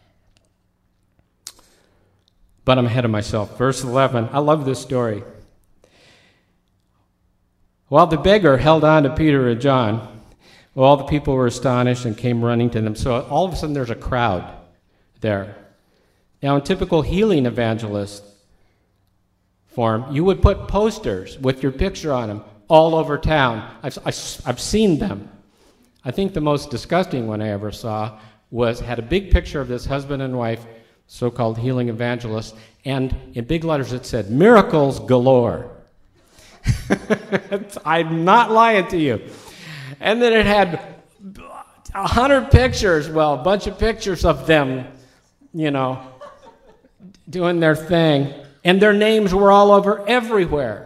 A: But I'm ahead of myself. Verse eleven, I love this story. While the beggar held on to Peter and John, all the people were astonished and came running to them. So all of a sudden there's a crowd there. Now in typical healing evangelist form, you would put posters with your picture on them all over town. I've, I've seen them. I think the most disgusting one I ever saw was had a big picture of this husband and wife, so-called healing evangelists, and in big letters it said, miracles galore. I'm not lying to you. And then it had a hundred pictures, well, a bunch of pictures of them, you know, doing their thing. And their names were all over everywhere.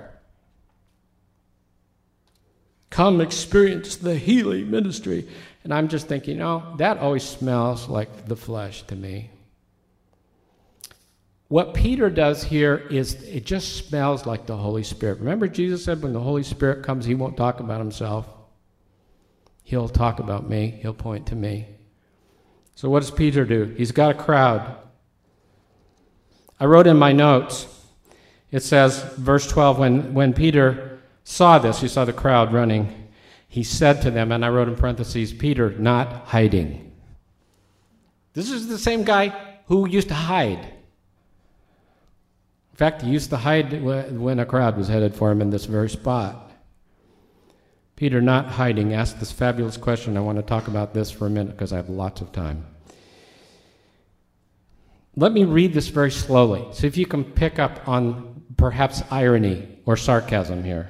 A: Come experience the healing ministry. And I'm just thinking, oh, that always smells like the flesh to me. What Peter does here is it just smells like the Holy Spirit. Remember Jesus said when the Holy Spirit comes, he won't talk about himself. He'll talk about me. He'll point to me. So what does Peter do? He's got a crowd. I wrote in my notes, it says, verse twelve, when, when Peter saw this, he saw the crowd running, he said to them, and I wrote in parentheses, Peter, not hiding. This is the same guy who used to hide. In fact, he used to hide when a crowd was headed for him in this very spot. Peter, not hiding, asked this fabulous question. I want to talk about this for a minute because I have lots of time. Let me read this very slowly. See if you can pick up on perhaps irony or sarcasm here.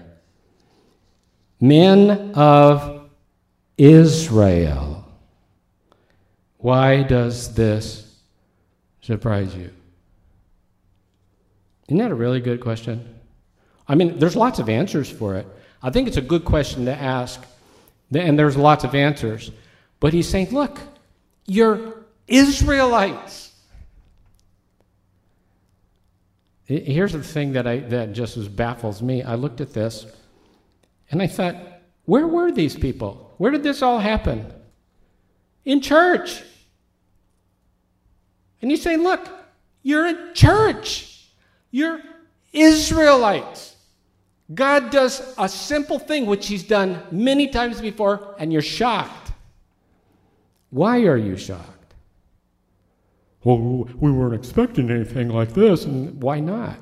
A: Men of Israel, why does this surprise you? Isn't that a really good question? I mean, there's lots of answers for it. I think it's a good question to ask, and there's lots of answers. But he's saying, look, you're Israelites. Here's the thing that I that just as baffles me. I looked at this, and I thought, where were these people? Where did this all happen? In church. And he's saying, look, you're in church. You're Israelites. God does a simple thing, which he's done many times before, and you're shocked. Why are you shocked? Well, we weren't expecting anything like this, and why not?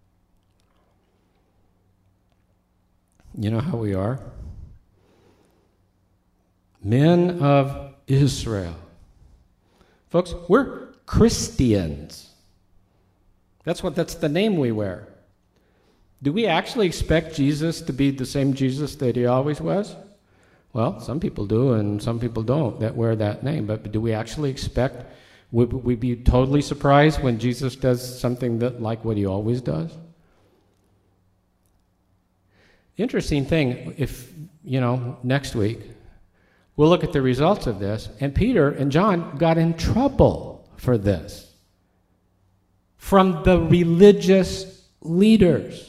A: You know how we are? Men of Israel. Folks, we're Christians. That's what that's the name we wear. Do we actually expect Jesus to be the same Jesus that he always was? Well, some people do and some people don't that wear that name. But do we actually expect, would we be totally surprised when Jesus does something that like what he always does? The interesting thing, if, you know, next week, we'll look at the results of this, and Peter and John got in trouble for this from the religious leaders.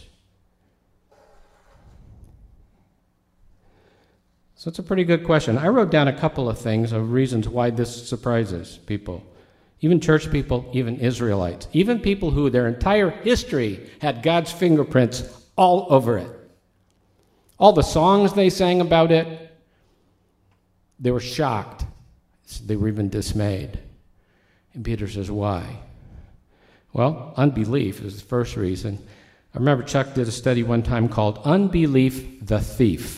A: So it's a pretty good question. I wrote down a couple of things of reasons why this surprises people. Even church people, even Israelites, even people who their entire history had God's fingerprints all over it. All the songs they sang about it, they were shocked. They were even dismayed. And Peter says, why? Well, unbelief is the first reason. I remember Chuck did a study one time called Unbelief the Thief.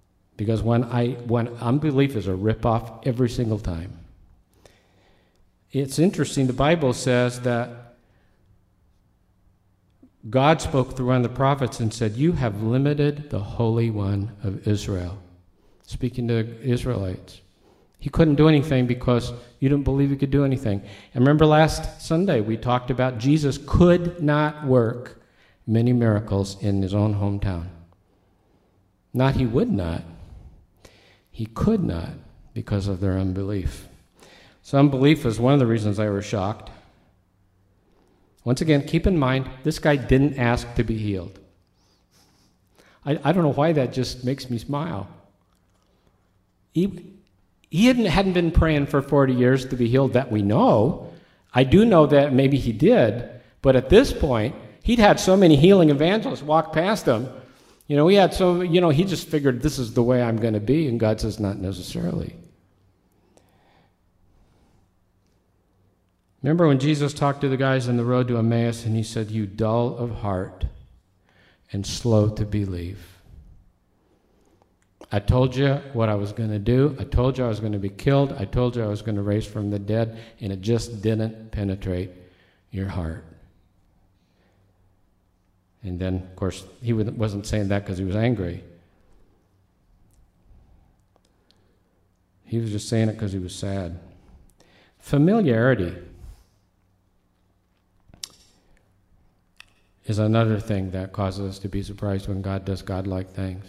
A: Because when I when unbelief is a ripoff every single time. it's interesting. The Bible says that God spoke through one of the prophets and said, "You have limited the Holy One of Israel," speaking to the Israelites. He couldn't do anything because you didn't believe he could do anything. And remember last Sunday we talked about Jesus could not work many miracles in his own hometown. Not he would not. He could not because of their unbelief. So unbelief is one of the reasons they were shocked. Once again, keep in mind, this guy didn't ask to be healed. I, I don't know why that just makes me smile. He, he hadn't, hadn't been praying for forty years to be healed that we know. I do know that maybe he did, but at this point, he'd had so many healing evangelists walk past him. You know, he had so, you know, he just figured this is the way I'm going to be, and God says not necessarily. Remember when Jesus talked to the guys on the road to Emmaus and he said, "You dull of heart and slow to believe. I told you what I was going to do. I told you I was going to be killed. I told you I was going to raise from the dead, and it just didn't penetrate your heart." And then, of course, he wasn't saying that because he was angry. He was just saying it because he was sad. Familiarity is another thing that causes us to be surprised when God does godlike things.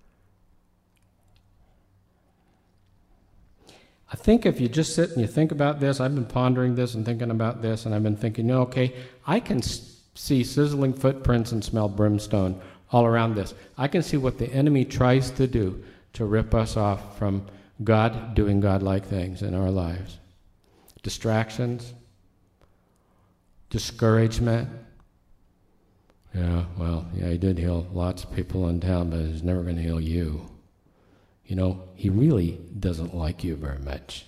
A: I think if you just sit and you think about this, I've been pondering this and thinking about this, and I've been thinking, you know, okay, I can see sizzling footprints and smell brimstone all around this. I can see what the enemy tries to do to rip us off from God doing godlike things in our lives. Distractions, discouragement. Yeah, well, yeah, he did heal lots of people in town, but he's never going to heal you. You know, he really doesn't like you very much.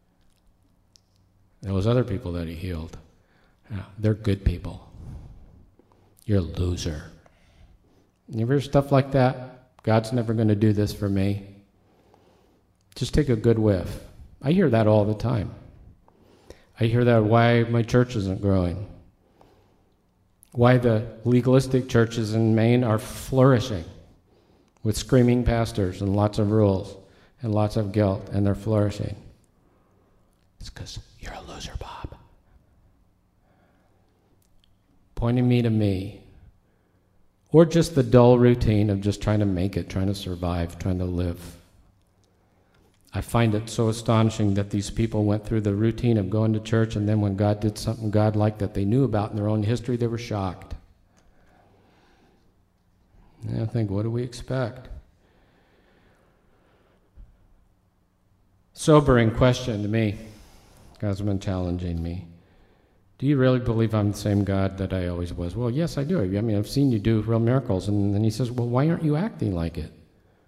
A: Those other people that he healed, yeah, they're good people. You're a loser. You ever hear stuff like that? God's never going to do this for me. Just take a good whiff. I hear that all the time. I hear that why my church isn't growing. Why the legalistic churches in Maine are flourishing with screaming pastors and lots of rules and lots of guilt, and they're flourishing. It's because you're a loser, Bob. Pointing me to me. Or just the dull routine of just trying to make it, trying to survive, trying to live. I find it so astonishing that these people went through the routine of going to church, and then when God did something godlike that they knew about in their own history, they were shocked. And I think, what do we expect? Sobering question to me. God's been challenging me. Do you really believe I'm the same God that I always was? Well, yes, I do. I mean, I've seen you do real miracles. And then he says, well, why aren't you acting like it?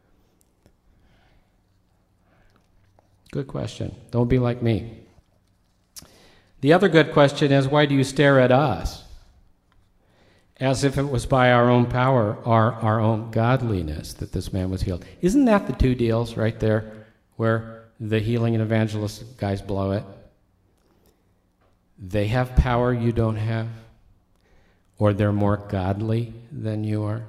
A: Good question. Don't be like me. The other good question is, why do you stare at us? As if it was by our own power or our own godliness that this man was healed. Isn't that the two deals right there where the healing and evangelist guys blow it? They have power you don't have, or they're more godly than you are.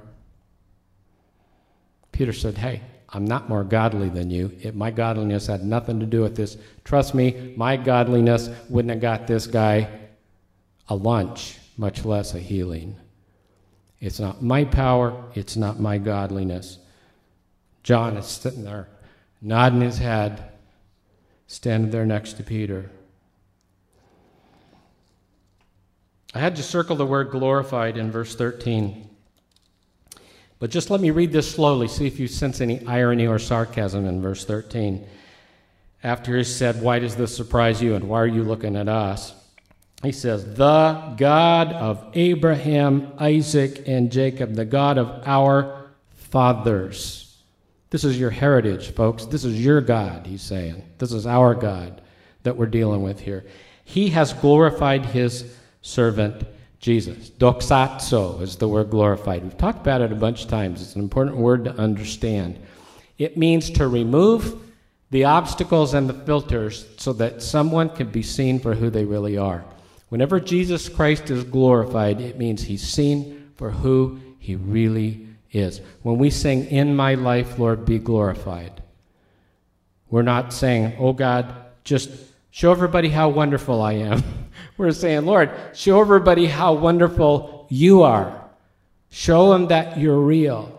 A: Peter said, hey, I'm not more godly than you. It, my godliness had nothing to do with this. Trust me, my godliness wouldn't have got this guy a lunch, much less a healing. It's not my power. It's not my godliness. John is sitting there, nodding his head, standing there next to Peter. I had to circle the word glorified in verse thirteen. But just let me read this slowly, see if you sense any irony or sarcasm in verse thirteen. After he said, why does this surprise you, and why are you looking at us? He says, the God of Abraham, Isaac, and Jacob, the God of our fathers. This is your heritage, folks. This is your God, he's saying. This is our God that we're dealing with here. He has glorified his servant Jesus. Doxazo is the word glorified. We've talked about it a bunch of times. It's an important word to understand. It means to remove the obstacles and the filters so that someone can be seen for who they really are. Whenever Jesus Christ is glorified, it means he's seen for who he really is. When we sing, "In my life, Lord, be glorified," we're not saying, "Oh God, just show everybody how wonderful I am." We're saying, "Lord, show everybody how wonderful you are. Show them that you're real."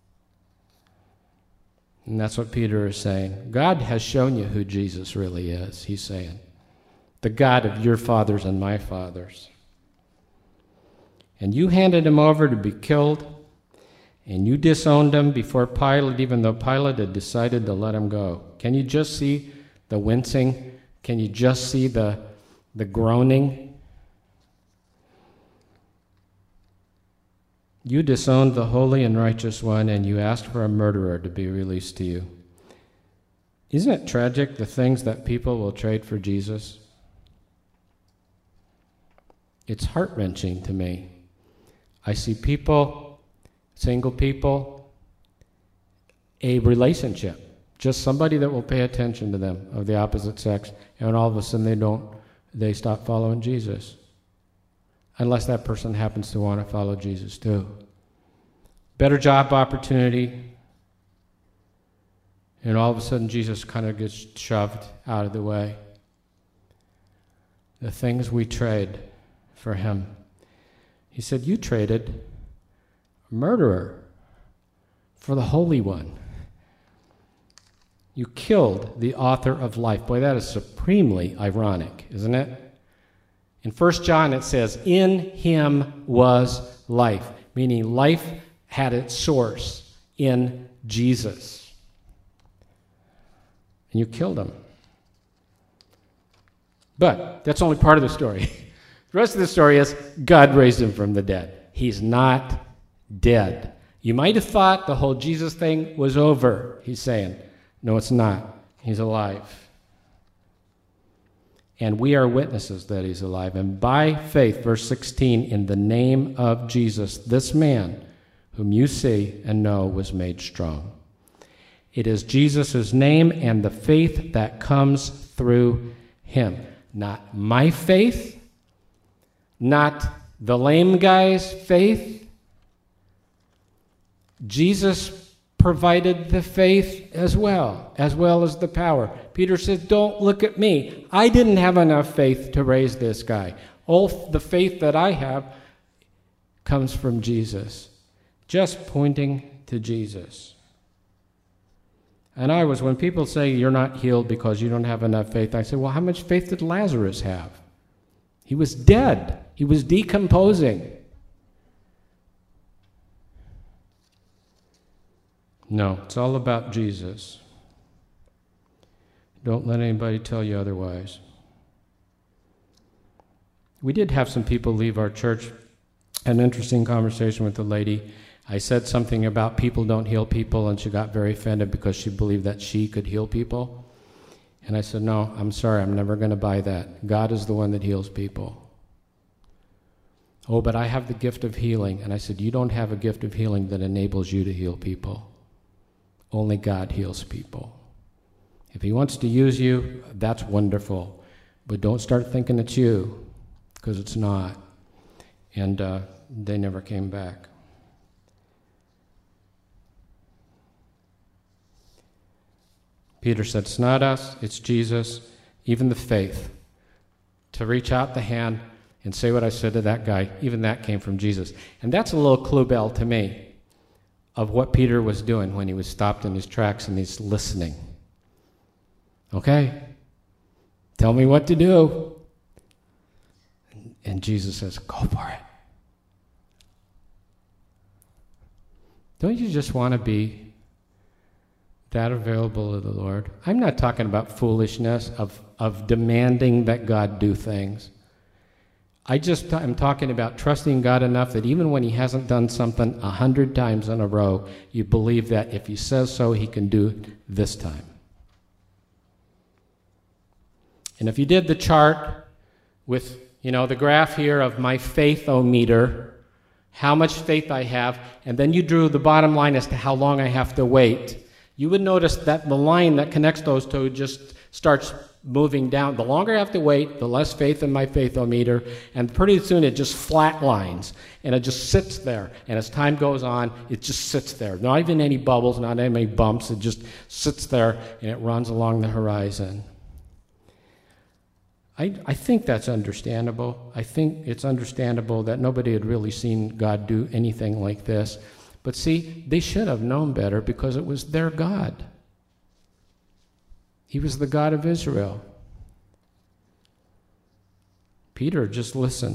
A: And that's what Peter is saying. God has shown you who Jesus really is, he's saying. The God of your fathers and my fathers. And you handed him over to be killed, and you disowned him before Pilate, even though Pilate had decided to let him go. Can you just see the wincing? Can you just see the, the groaning? You disowned the holy and righteous one, and you asked for a murderer to be released to you. Isn't it tragic, the things that people will trade for Jesus? It's heart-wrenching to me. I see people, single people, a relationship, just somebody that will pay attention to them of the opposite sex, and all of a sudden they don't, they stop following Jesus. Unless that person happens to want to follow Jesus too. Better job opportunity, and all of a sudden Jesus kind of gets shoved out of the way. The things we trade for him. He said, you traded a murderer for the Holy One. You killed the author of life. Boy, that is supremely ironic, isn't it? In First John it says, in him was life, meaning life had its source in Jesus. And you killed him. But that's only part of the story. The rest of the story is God raised him from the dead. He's not dead. You might have thought the whole Jesus thing was over, he's saying. No, it's not. He's alive. And we are witnesses that he's alive. And by faith, verse sixteen, in the name of Jesus, this man, whom you see and know, was made strong. It is Jesus' name and the faith that comes through him. Not my faith, not the lame guy's faith. Jesus provided the faith as well, as well as the power. Peter says, don't look at me. I didn't have enough faith to raise this guy. All the faith that I have comes from Jesus. Just pointing to Jesus. And I was, when people say you're not healed because you don't have enough faith, I say, well, how much faith did Lazarus have? He was dead. He was decomposing. No, it's all about Jesus. Don't let anybody tell you otherwise. We did have some people leave our church. An interesting conversation with the lady. I said something about people don't heal people, and she got very offended because she believed that she could heal people. And I said, no, I'm sorry, I'm never going to buy that. God is the one that heals people. Oh, but I have the gift of healing. And I said, you don't have a gift of healing that enables you to heal people. Only God heals people. If he wants to use you, that's wonderful. But don't start thinking it's you, because it's not. And uh, they never came back. Peter said, it's not us, it's Jesus. Even the faith to reach out the hand and say what I said to that guy, even that came from Jesus. And that's a little clue bell to me of what Peter was doing when he was stopped in his tracks and he's listening. Okay, tell me what to do. And Jesus says, go for it. Don't you just want to be that available to the Lord? I'm not talking about foolishness of, of demanding that God do things. I just am talking about trusting God enough that even when he hasn't done something a hundred times in a row, you believe that if he says so, he can do it this time. And if you did the chart with, you know, the graph here of my faith-o-meter, how much faith I have, and then you drew the bottom line as to how long I have to wait, you would notice that the line that connects those two just starts moving down. The longer I have to wait, the less faith in my faithometer, and pretty soon it just flatlines, and it just sits there. And as time goes on, it just sits there. Not even any bubbles, not any bumps. It just sits there, and it runs along the horizon. I, I think that's understandable. I think it's understandable that nobody had really seen God do anything like this. But see, they should have known better because it was their God. He was the God of Israel. Peter just listened.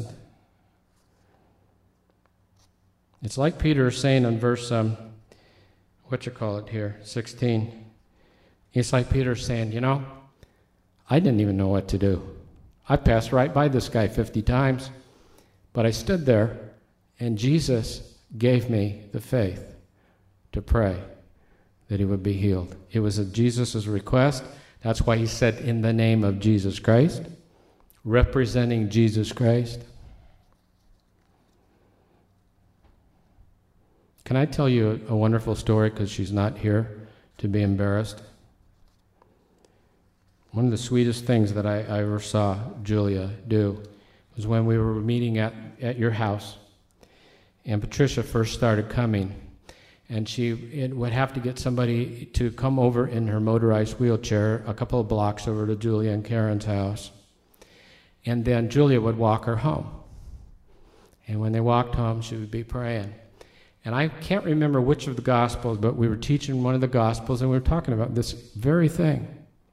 A: It's like Peter saying in verse, um, what you call it here, sixteen. It's like Peter saying, you know, I didn't even know what to do. I passed right by this guy fifty times, but I stood there, and Jesus gave me the faith to pray that he would be healed. It was at Jesus' request. That's why he said, in the name of Jesus Christ, representing Jesus Christ. Can I tell you a, a wonderful story, because she's not here to be embarrassed? One of the sweetest things that I, I ever saw Julia do was when we were meeting at, at your house, and Patricia first started coming, and she it would have to get somebody to come over in her motorized wheelchair a couple of blocks over to Julia and Karen's house. And then Julia would walk her home. And when they walked home, she would be praying. And I can't remember which of the Gospels, but we were teaching one of the Gospels, and we were talking about this very thing.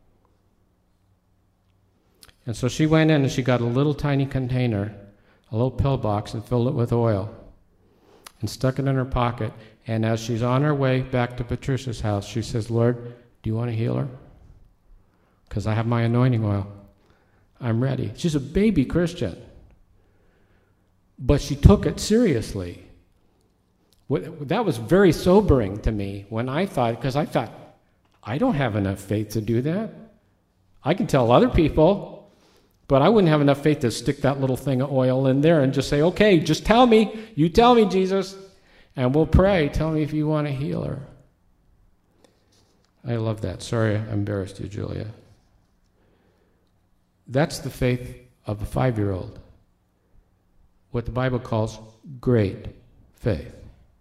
A: And so she went in and she got a little tiny container, a little pill box, and filled it with oil and stuck it in her pocket. And as she's on her way back to Patricia's house, she says, Lord, do you want to heal her? Because I have my anointing oil. I'm ready. She's a baby Christian. But she took it seriously. That was very sobering to me when I thought, because I thought, I don't have enough faith to do that. I can tell other people, but I wouldn't have enough faith to stick that little thing of oil in there and just say, okay, just tell me. You tell me, Jesus. And we'll pray. Tell me if you want to heal her. I love that. Sorry I embarrassed you, Julia. That's the faith of a five-year-old. What the Bible calls great faith.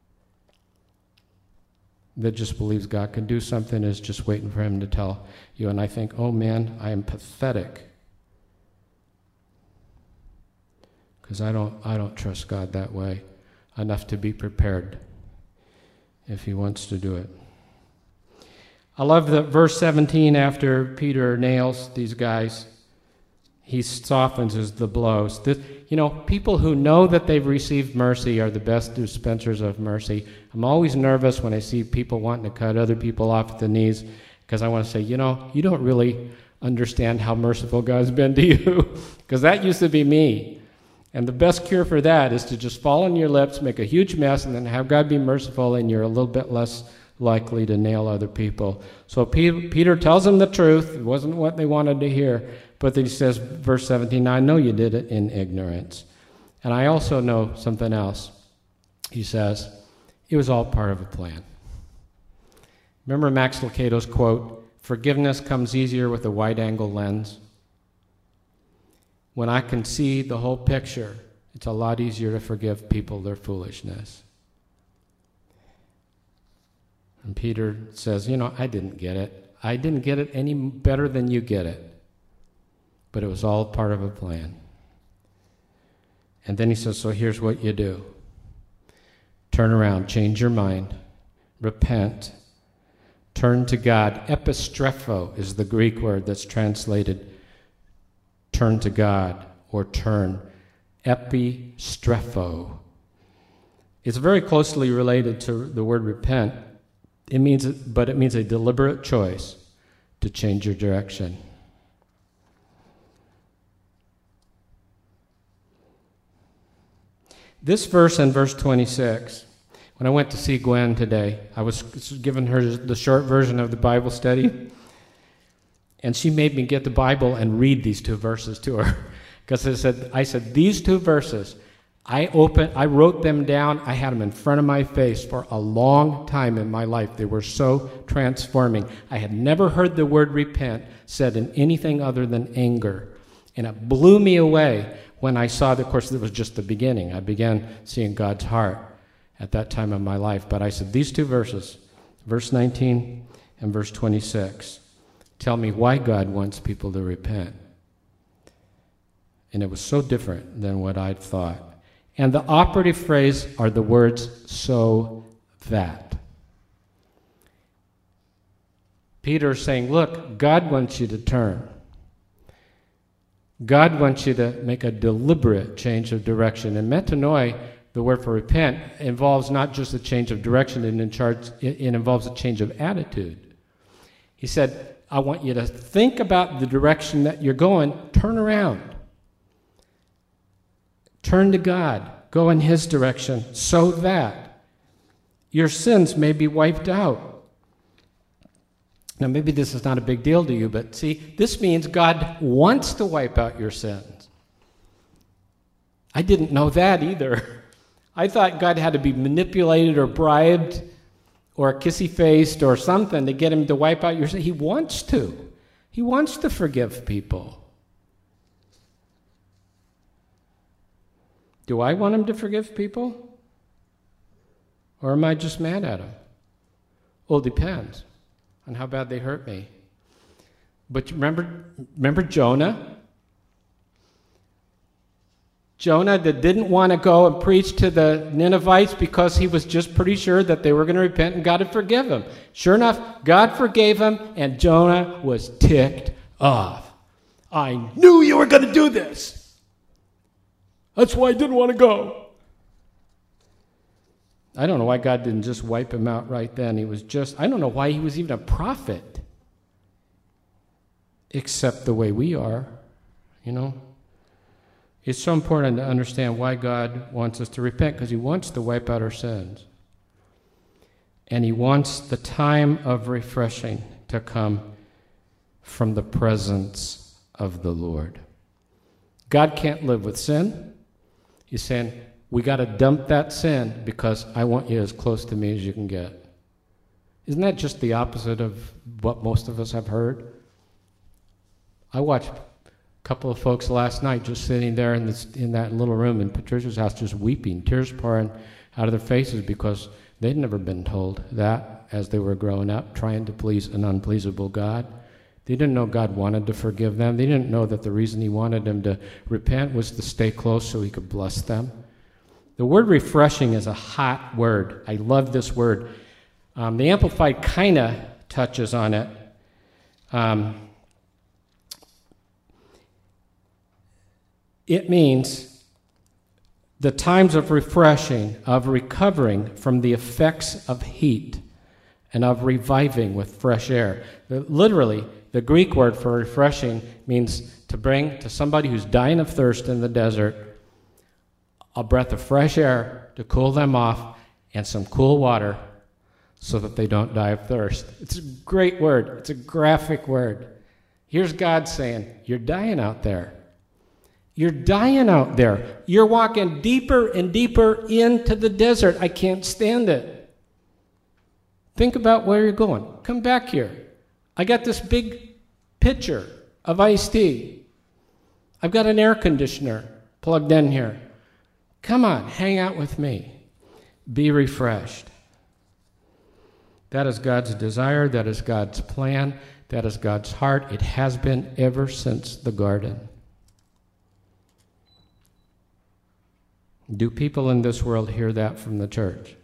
A: That just believes God can do something, is just waiting for him to tell you. And I think, oh man, I am pathetic. Because I don't, I don't trust God that way enough to be prepared if he wants to do it. I love that verse seventeen, after Peter nails these guys, he softens as the blows. This, you know, people who know that they've received mercy are the best dispensers of mercy. I'm always nervous when I see people wanting to cut other people off at the knees, because I want to say, you know, you don't really understand how merciful God's been to you, because that used to be me. And the best cure for that is to just fall on your lips, make a huge mess, and then have God be merciful, and you're a little bit less likely to nail other people. So Peter tells them the truth. It wasn't what they wanted to hear. But then he says, verse seventeen, I know you did it in ignorance. And I also know something else. He says, it was all part of a plan. Remember Max Lucado's quote, forgiveness comes easier with a wide-angle lens. When I can see the whole picture, it's a lot easier to forgive people their foolishness. And Peter says, you know, I didn't get it. I didn't get it any better than you get it. But it was all part of a plan. And then he says, so here's what you do. Turn around, change your mind, repent, turn to God. Epistrepho is the Greek word that's translated turn to God, or turn. Epistrepho. It's very closely related to the word repent. It means, but it means a deliberate choice to change your direction. This verse in verse twenty-six, when I went to see Gwen today, I was giving her the short version of the Bible study, and she made me get the Bible and read these two verses to her. Because I said, I said, these two verses, I opened, I wrote them down. I had them in front of my face for a long time in my life. They were so transforming. I had never heard the word repent said in anything other than anger. And it blew me away when I saw, the, of course, it was just the beginning. I began seeing God's heart at that time of my life. But I said, these two verses, verse nineteen and verse twenty-six, tell me why God wants people to repent. And it was so different than what I'd thought. And the operative phrase are the words, so that. Peter's saying, look, God wants you to turn. God wants you to make a deliberate change of direction. And metanoia, the word for repent, involves not just a change of direction, it, in charge, it, it involves a change of attitude. He said, I want you to think about the direction that you're going, turn around. Turn to God, go in His direction, so that your sins may be wiped out. Now, maybe this is not a big deal to you, but see, this means God wants to wipe out your sins. I didn't know that either. I thought God had to be manipulated or bribed or kissy-faced or something to get Him to wipe out your sins. He wants to. He wants to forgive people. Do I want Him to forgive people? Or am I just mad at Him? Well, it depends on how bad they hurt me. But remember, remember Jonah? Jonah that didn't want to go and preach to the Ninevites because he was just pretty sure that they were going to repent and God would forgive him. Sure enough, God forgave him and Jonah was ticked off. I knew you were going to do this. That's why I didn't want to go. I don't know why God didn't just wipe him out right then. He was just, I don't know why he was even a prophet. Except the way we are, you know. It's so important to understand why God wants us to repent, because He wants to wipe out our sins. And He wants the time of refreshing to come from the presence of the Lord. God can't live with sin. He's saying, we got to dump that sin because I want you as close to me as you can get. Isn't that just the opposite of what most of us have heard? I watched a couple of folks last night just sitting there in, this, in that little room in Patricia's house just weeping, tears pouring out of their faces because they'd never been told that as they were growing up, trying to please an unpleasable God. They didn't know God wanted to forgive them. They didn't know that the reason He wanted them to repent was to stay close so He could bless them. The word refreshing is a hot word. I love this word. Um, the Amplified kind of touches on it. Um, it means the times of refreshing, of recovering from the effects of heat, and of reviving with fresh air. Literally, the Greek word for refreshing means to bring to somebody who's dying of thirst in the desert a breath of fresh air to cool them off and some cool water so that they don't die of thirst. It's a great word. It's a graphic word. Here's God saying, you're dying out there. You're dying out there. You're walking deeper and deeper into the desert. I can't stand it. Think about where you're going. Come back here. I got this big pitcher of iced tea. I've got an air conditioner plugged in here. Come on, hang out with me. Be refreshed. That is God's desire. That is God's plan. That is God's heart. It has been ever since the garden. Do people in this world hear that from the church?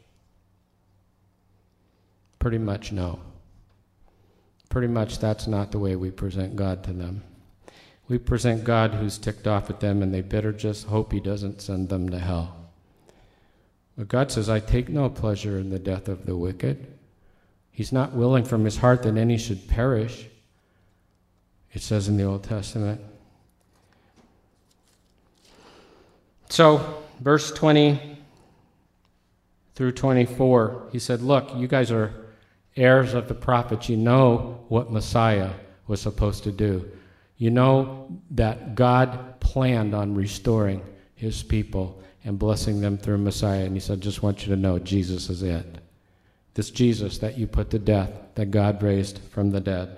A: Pretty much no. Pretty much that's not the way we present God to them. We present God who's ticked off at them and they better just hope He doesn't send them to hell. But God says, I take no pleasure in the death of the wicked. He's not willing from His heart that any should perish. It says in the Old Testament. So, verse twenty through twenty-four, He said, look, you guys are heirs of the prophets. You know what Messiah was supposed to do. You know that God planned on restoring his people and blessing them through Messiah. And he said, just want you to know Jesus is it. This Jesus that you put to death, that God raised from the dead.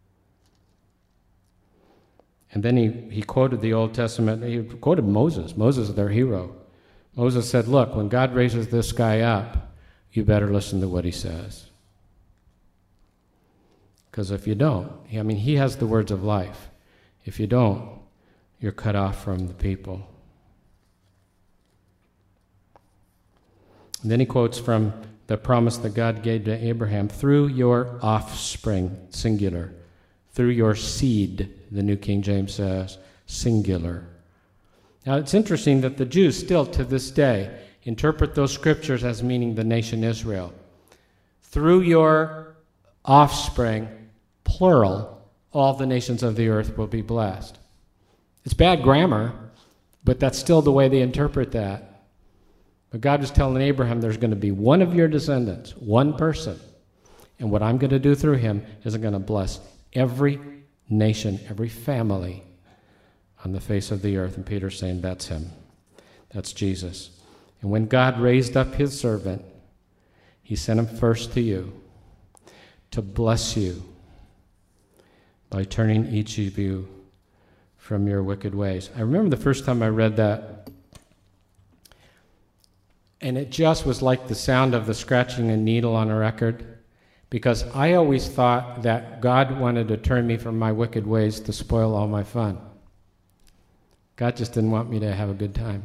A: And then he, he quoted the Old Testament. He quoted Moses. Moses is their hero. Moses said, look, when God raises this guy up, you better listen to what he says. Because if you don't, I mean, he has the words of life. If you don't, you're cut off from the people. And then he quotes from the promise that God gave to Abraham, through your offspring, singular, through your seed, the New King James says, singular. Now, it's interesting that the Jews still, to this day, interpret those scriptures as meaning the nation Israel. Through your offspring, plural, all the nations of the earth will be blessed. It's bad grammar, but that's still the way they interpret that. But God was telling Abraham there's going to be one of your descendants, one person, and what I'm going to do through him is I'm going to bless every nation, every family on the face of the earth. And Peter's saying that's him. That's Jesus. And when God raised up his servant, he sent him first to you to bless you by turning each of you from your wicked ways. I remember the first time I read that, and it just was like the sound of the scratching a needle on a record, because I always thought that God wanted to turn me from my wicked ways to spoil all my fun. God just didn't want me to have a good time.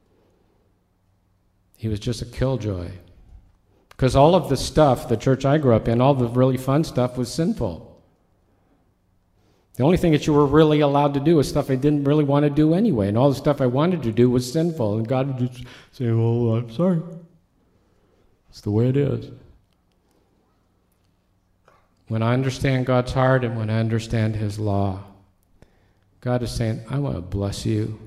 A: He was just a killjoy. Because all of the stuff, the church I grew up in, all the really fun stuff was sinful. The only thing that you were really allowed to do was stuff I didn't really want to do anyway, and all the stuff I wanted to do was sinful. And God would just say, well, I'm sorry. It's the way it is. When I understand God's heart and when I understand his law, God is saying, I want to bless you.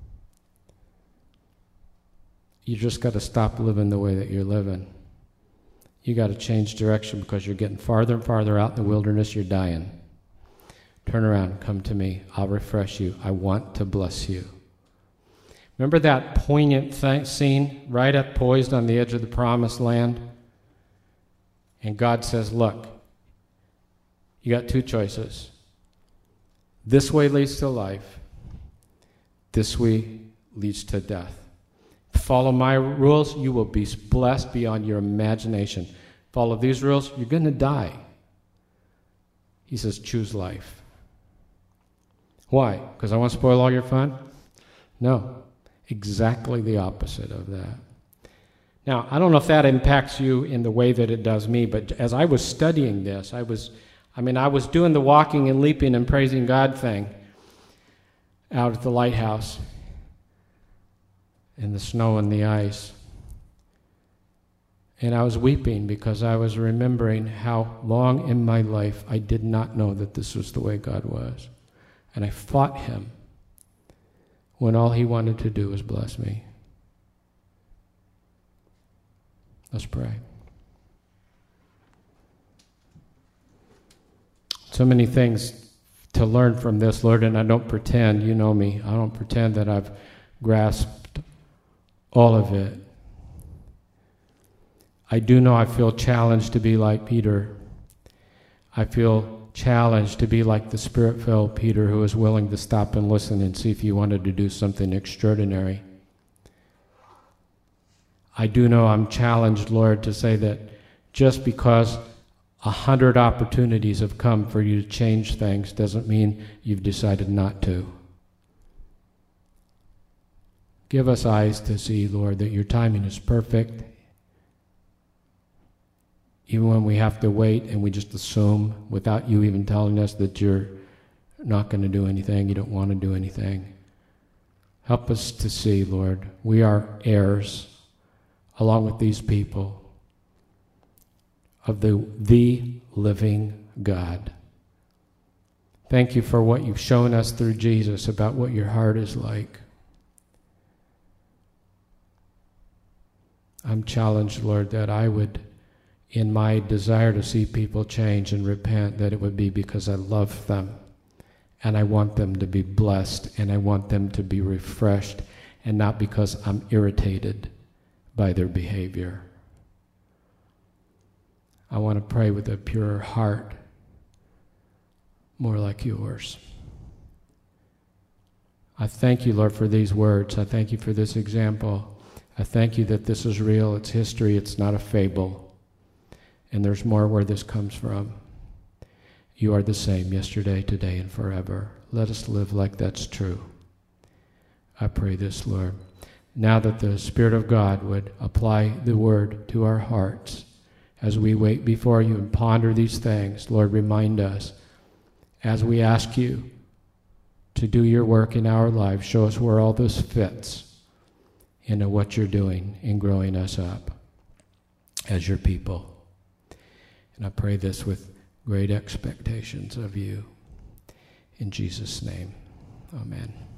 A: You just got to stop living the way that you're living. You got to change direction because you're getting farther and farther out in the wilderness. You're dying. Turn around, come to me. I'll refresh you. I want to bless you. Remember that poignant th- scene right up poised on the edge of the promised land? And God says, look, you got two choices. This way leads to life. This way leads to death. Follow my rules, you will be blessed beyond your imagination. Follow these rules, you're going to die. He says, choose life. Why? Because I want to spoil all your fun? No. Exactly the opposite of that. Now, I don't know if that impacts you in the way that it does me, but as I was studying this, I was, I mean, I was doing the walking and leaping and praising God thing out at the lighthouse in the snow and the ice. And I was weeping because I was remembering how long in my life I did not know that this was the way God was. And I fought him when all he wanted to do was bless me. Let's pray. So many things to learn from this, Lord, and I don't pretend, you know me, I don't pretend that I've grasped all of it. I do know I feel challenged to be like Peter. I feel challenged to be like the Spirit-filled Peter, who was willing to stop and listen and see if you wanted to do something extraordinary. I do know I'm challenged, Lord, to say that just because a hundred opportunities have come for you to change things doesn't mean you've decided not to. Give us eyes to see, Lord, that your timing is perfect. Even when we have to wait and we just assume without you even telling us that you're not going to do anything, you don't want to do anything. Help us to see, Lord, we are heirs, along with these people, of the, the living God. Thank you for what you've shown us through Jesus about what your heart is like. I'm challenged, Lord, that I would, in my desire to see people change and repent, that it would be because I love them and I want them to be blessed and I want them to be refreshed and not because I'm irritated by their behavior. I want to pray with a pure heart, more like yours. I thank you, Lord, for these words. I thank you for this example. I thank you that this is real, it's history, it's not a fable. And there's more where this comes from. You are the same yesterday, today, and forever. Let us live like that's true. I pray this, Lord. Now that the Spirit of God would apply the word to our hearts as we wait before you and ponder these things, Lord, remind us as we ask you to do your work in our lives, show us where all this fits into what you're doing in growing us up as your people. And I pray this with great expectations of you. In Jesus' name, amen.